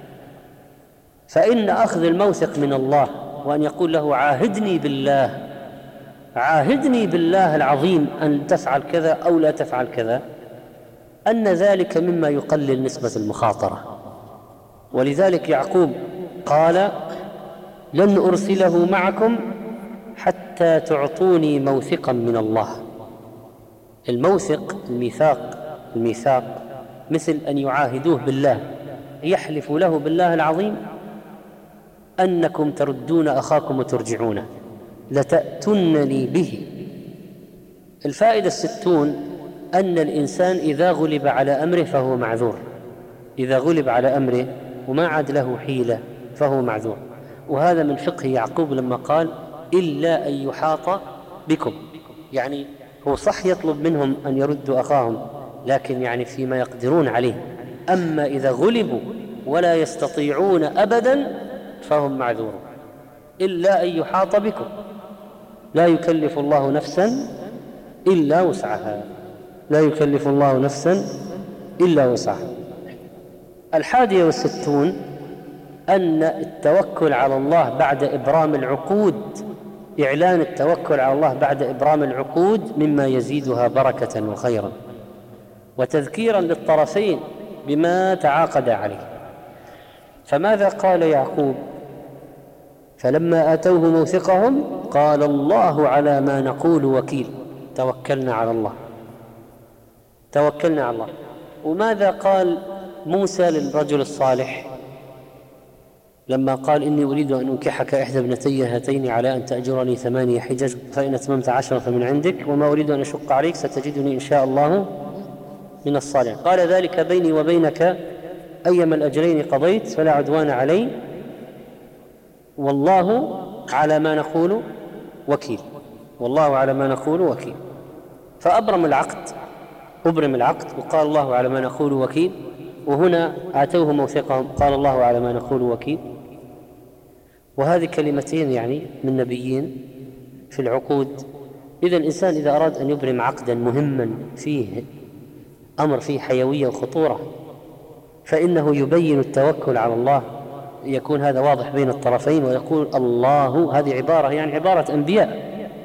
فإن أخذ الموثق من الله وأن يقول له عاهدني بالله عاهدني بالله العظيم أن تفعل كذا أو لا تفعل كذا، أن ذلك مما يقلل نسبة المخاطرة. ولذلك يعقوب قال لن أرسله معكم حتى تعطوني موثقا من الله. الموثق الميثاق الميثاق مثل أن يعاهدوه بالله، يحلف له بالله العظيم أنكم تردون أخاكم وترجعونه لتأتونني به. الفائدة الستون أن الإنسان إذا غلب على أمره فهو معذور، إذا غلب على أمره وما عاد له حيلة فهو معذور. وهذا من فقه يعقوب لما قال إلا أن يحاط بكم، يعني هو صح يطلب منهم أن يردوا أخاهم لكن يعني فيما يقدرون عليه، أما إذا غلبوا ولا يستطيعون أبدا فهم معذور. إلا أن يحاط بكم، لا يكلف الله نفسا إلا وسعها، لا يكلف الله نفسا إلا وسعها. الحادية والستون أن التوكل على الله بعد إبرام العقود، إعلان التوكل على الله بعد إبرام العقود مما يزيدها بركة وخيرا وتذكيرا للطرفين بما تعاقد عليه. فماذا قال يعقوب؟ فلما آتوه موثقهم قال الله على ما نقول وكيل. توكلنا على الله، توكلنا على الله. وماذا قال موسى للرجل الصالح لما قال إني أريد أن أنكحك إحدى ابنتي هاتين على أن تأجرني ثمانية حجج فإن أتممت عشرة فمن عندك وما أريد أن أشق عليك ستجدني إن شاء الله من الصالحين. قال ذلك بيني وبينك أيما الأجرين قضيت فلا عدوان علي والله على ما نقول وكيل، والله على ما نقول وكيل. فأبرم العقد، أبرم العقد وقال الله على ما نقول وكيل. وهنا آتوه موثقهم قال الله على ما نقول وكيل. وهذه كلمتين يعني من نبيين في العقود. إذا الإنسان إذا أراد أن يبرم عقدا مهما فيه أمر فيه حيوية وخطورة فإنه يبين التوكل على الله، يكون هذا واضح بين الطرفين ويقول الله، هذه عبارة يعني عبارة أنبياء،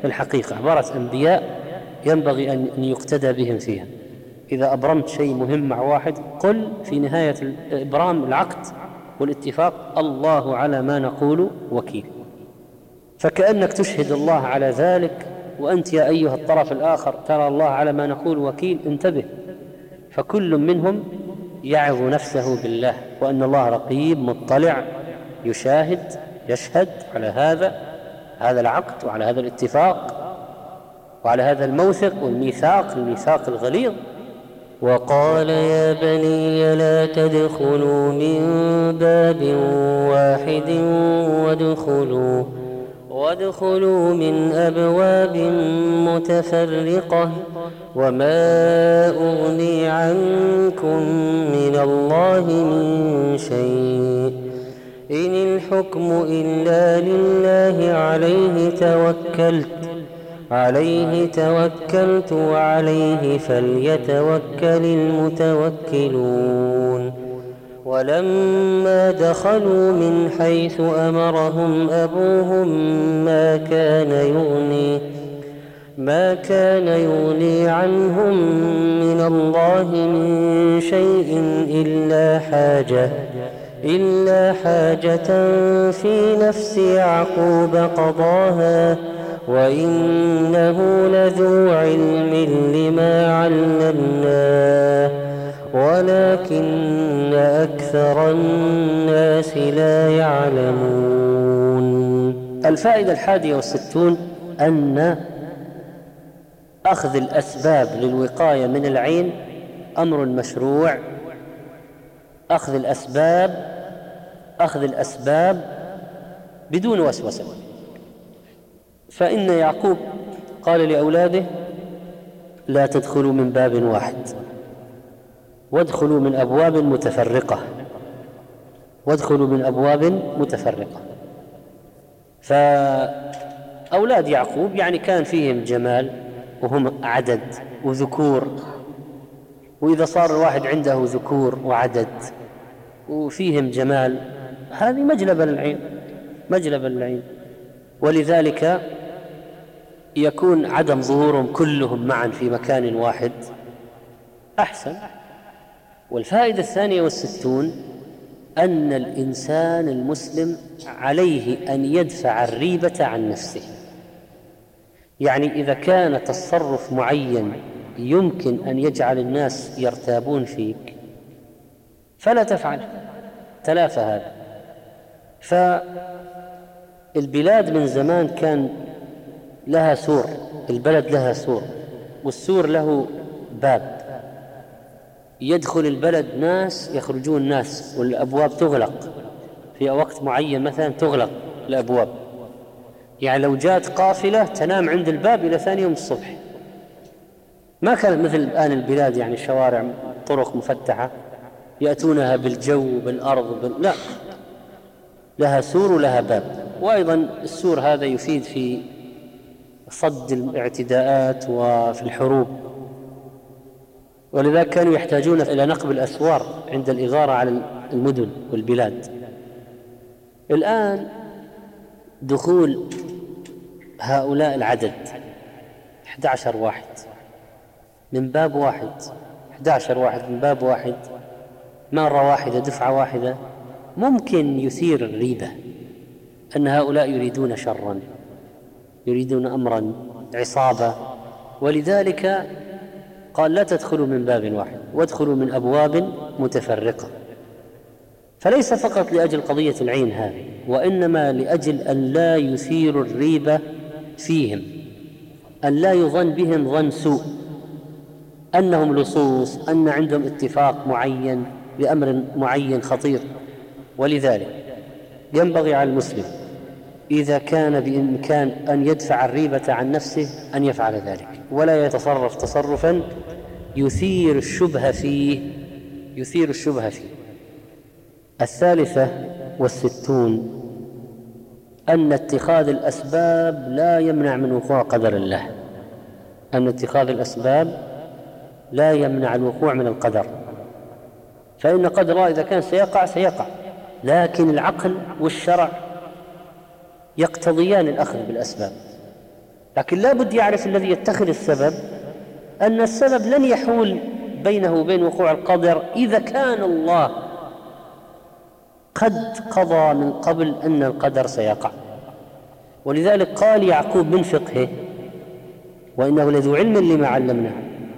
في الحقيقة عبارة أنبياء ينبغي أن يقتدى بهم فيها. إذا أبرمت شيء مهم مع واحد قل في نهاية الإبرام العقد والاتفاق الله على ما نقول وكيل، فكأنك تشهد الله على ذلك، وأنت يا أيها الطرف الآخر ترى الله على ما نقول وكيل، انتبه. فكل منهم يعظ نفسه بالله وأن الله رقيب مطلع يشاهد يشهد على هذا هذا العقد وعلى هذا الاتفاق وعلى هذا الموثق والميثاق الميثاق الغليظ. وقال يا بني لا تدخلوا من باب واحد وادخلوا وادخلوا من أبواب متفرقة وما أغني عنكم من الله من شيء إن الحكم إلا لله عليه توكلت عليه توكلت وعليه فليتوكل المتوكلون. ولما دخلوا من حيث أمرهم أبوهم ما كان يغني ما كان يغني عنهم من الله من شيء إلا حاجة إلا حاجة في نفس يعقوب قضاها وإنه لذو علم لما علمناه ولكن أكثر الناس لا يعلمون. الفائدة الحادية والستون أن أخذ الأسباب للوقاية من العين أمر مشروع. أخذ الأسباب أخذ الأسباب بدون وسوسة. فإن يعقوب قال لأولاده لا تدخلوا من باب واحد وادخلوا من أبواب متفرقة وادخلوا من أبواب متفرقة. فأولاد يعقوب يعني كان فيهم جمال وهم عدد وذكور، وإذا صار الواحد عنده ذكور وعدد وفيهم جمال هذه مجلبة للعين مجلبة للعين ولذلك يكون عدم ظهورهم كلهم معا في مكان واحد أحسن. والفائدة الثانية والستون أن الإنسان المسلم عليه أن يدفع الريبة عن نفسه. يعني إذا كان تصرف معين يمكن أن يجعل الناس يرتابون فيك فلا تفعل، تلافى هذا. فالبلاد من زمان كان لها سور، البلد لها سور والسور له باب يدخل البلد ناس يخرجون ناس، والأبواب تغلق في وقت معين مثلا تغلق الأبواب، يعني لو جاءت قافلة تنام عند الباب إلى ثاني يوم الصبح. ما كانت مثل الآن البلاد يعني الشوارع طرق مفتحة يأتونها بالجو بالأرض بال... لا، لها سور ولها باب. وأيضا السور هذا يفيد في صد الاعتداءات وفي الحروب، ولذلك كانوا يحتاجون إلى نقب الأسوار عند الإغارة على المدن والبلاد. الآن دخول هؤلاء العدد أحد عشر واحد من باب واحد أحد عشر واحد من باب واحد مرة واحدة دفعة واحدة ممكن يثير الريبة أن هؤلاء يريدون شرا يريدون أمرا عصابة. ولذلك قال لا تدخلوا من باب واحد وادخلوا من أبواب متفرقة. فليس فقط لأجل قضية العين هذه، وإنما لأجل أن لا يثير الريبة فيهم، أن لا يظن بهم ظن سوء أنهم لصوص، أن عندهم اتفاق معين لأمر معين خطير. ولذلك ينبغي على المسلم إذا كان بإمكان أن يدفع الريبة عن نفسه أن يفعل ذلك، ولا يتصرف تصرفا يثير الشبهة فيه يثير الشبهة فيه. الثالثة والستون أن اتخاذ الأسباب لا يمنع من وقوع قدر الله. أن اتخاذ الأسباب لا يمنع الوقوع من القدر، فإن قدر الله إذا كان سيقع سيقع، لكن العقل والشرع يقتضيان الأخذ بالأسباب. لكن لا بد يعرف الذي يتخذ السبب أن السبب لن يحول بينه وبين وقوع القدر إذا كان الله قد قضى من قبل أن القدر سيقع. ولذلك قال يعقوب من فقهه: وإنه لذو علم لما علمناه.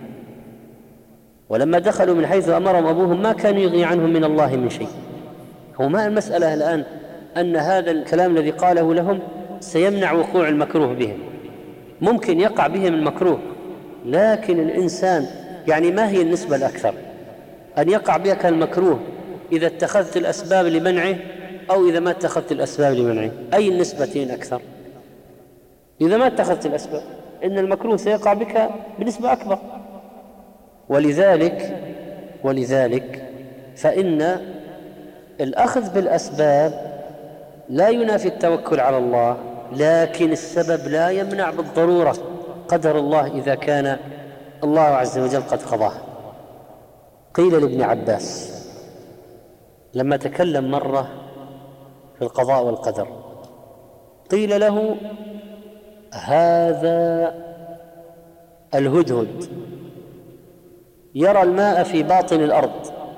ولما دخلوا من حيث أمرهم أبوهم ما كان يغني عنهم من الله من شيء. هو ما المسألة الآن أن هذا الكلام الذي قاله لهم سيمنع وقوع المكروه بهم، ممكن يقع بهم المكروه، لكن الإنسان يعني ما هي النسبة الأكثر؟ أن يقع بك المكروه إذا اتخذت الأسباب لمنعه أو إذا ما اتخذت الأسباب لمنعه؟ أي النسبتين أكثر؟ إذا ما اتخذت الأسباب إن المكروه سيقع بك بنسبة أكبر. ولذلك ولذلك فإن الأخذ بالأسباب لا ينافي التوكل على الله، لكن السبب لا يمنع بالضرورة قدر الله إذا كان الله عز وجل قد قضاه. قيل لابن عباس لما تكلم مرة في القضاء والقدر، قيل له: هذا الهدهد يرى الماء في باطن الأرض.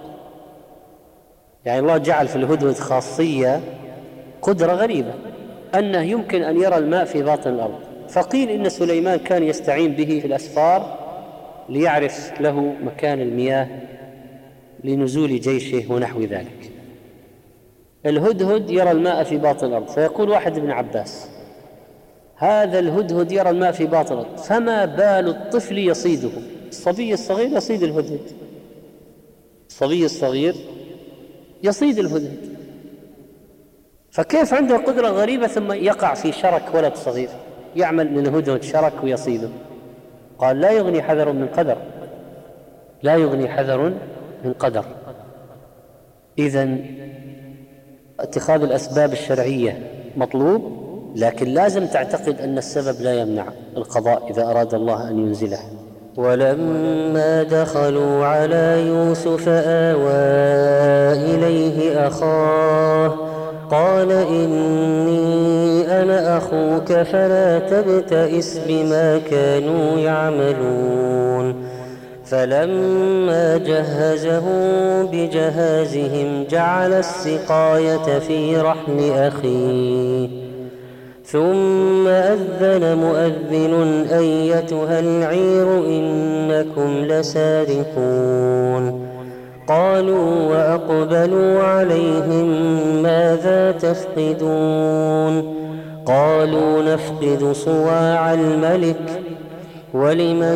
يعني الله جعل في الهدهد خاصية، قدرة غريبة، أنه يمكن أن يرى الماء في باطن الأرض. فقيل إن سليمان كان يستعين به في الأسفار ليعرف له مكان المياه لنزول جيشه ونحو ذلك. الهدهد يرى الماء في باطن الأرض، فيقول واحد ابن عباس: هذا الهدهد يرى الماء في باطن الأرض، فما بال الطفل يصيده؟ الصبي الصغير يصيد الهدهد، الصبي الصغير يصيد الهدهد، فكيف عنده قدرة غريبة ثم يقع في شرك ولد صغير يعمل للهدهد شرك ويصيده؟ قال: لا يغني حذر من قدر، لا يغني حذر من قدر. إذن اتخاذ الأسباب الشرعية مطلوب، لكن لازم تعتقد أن السبب لا يمنع القضاء إذا أراد الله أن ينزله. ولما دخلوا على يوسف آوى إليه أخاه قال: إني أنا أخوك فلا تبتئس بما كانوا يعملون. فلما جهزهم بجهازهم جعل السقاية في رحل أخيه ثم أذن مؤذن أيتها العير إنكم لسارقون. قالوا وأقبلوا عليهم ماذا تفقدون؟ قالوا نفقد صواع الملك ولمن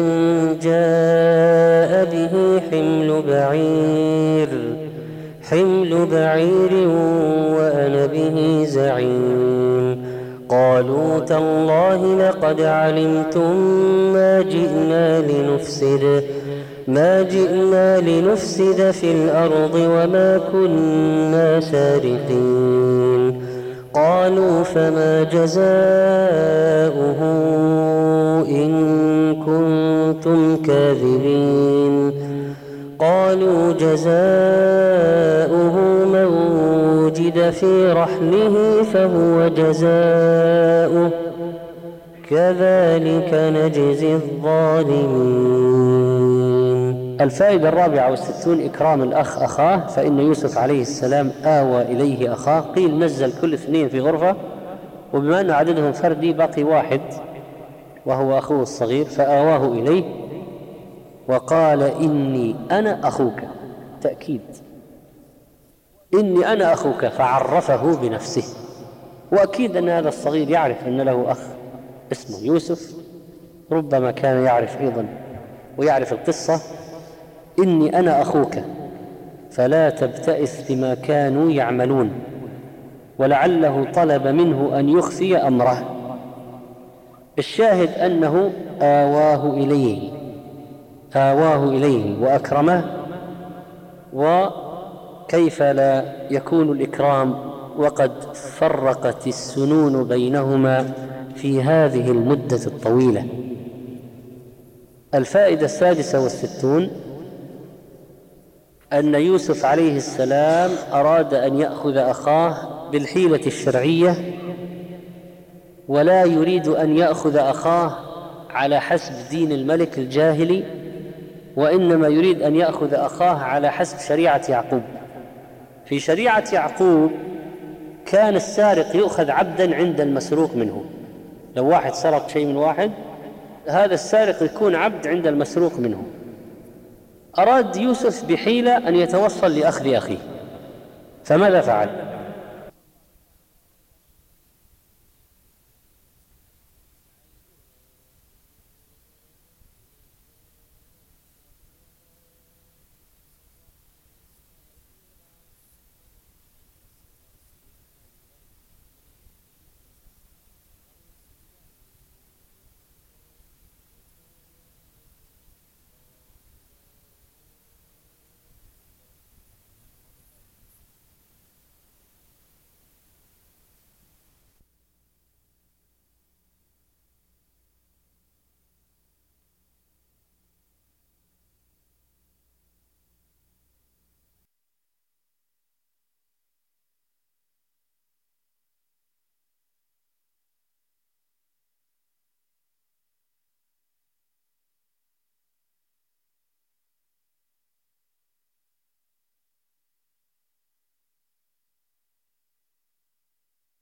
جاء به حمل بعير حمل بعير وأنا به زعيم. قالوا تالله لقد علمتم ما جئنا لنفسد ما جئنا لنفسد في الأرض وما كنا سارقين. قالوا فما جزاؤه إن كنتم كاذبين؟ قالوا جزاؤه من وجد في رحله فهو جزاؤه كذلك نجزي الظالمين. الفائدة الرابعة والستون: إكرام الأخ أخاه. فإن يوسف عليه السلام آوى إليه أخاه، قيل نزل كل اثنين في غرفة، وبما أن عددهم فردي باقي واحد وهو أخوه الصغير، فآواه إليه وقال: إني أنا أخوك، تأكيد، إني أنا أخوك، فعرفه بنفسه. وأكيد أن هذا الصغير يعرف أن له أخ اسمه يوسف، ربما كان يعرف أيضا ويعرف القصة. إني أنا أخوك فلا تبتئس بما كانوا يعملون، ولعله طلب منه أن يخفي أمره. الشاهد أنه آواه إليه آواه إليه وأكرمه. وكيف لا يكون الإكرام وقد فرقت السنون بينهما في هذه المدة الطويلة؟ الفائدة السادسة والستون: أن يوسف عليه السلام أراد أن يأخذ أخاه بالحيلة الشرعية ولا يريد أن يأخذ أخاه على حسب دين الملك الجاهلي، وإنما يريد أن يأخذ أخاه على حسب شريعة يعقوب. في شريعة يعقوب كان السارق يؤخذ عبدا عند المسروق منه. لو واحد سرق شيء من واحد، هذا السارق يكون عبد عند المسروق منه. أراد يوسف بحيلة أن يتوصل لأخذ أخيه، فماذا فعل؟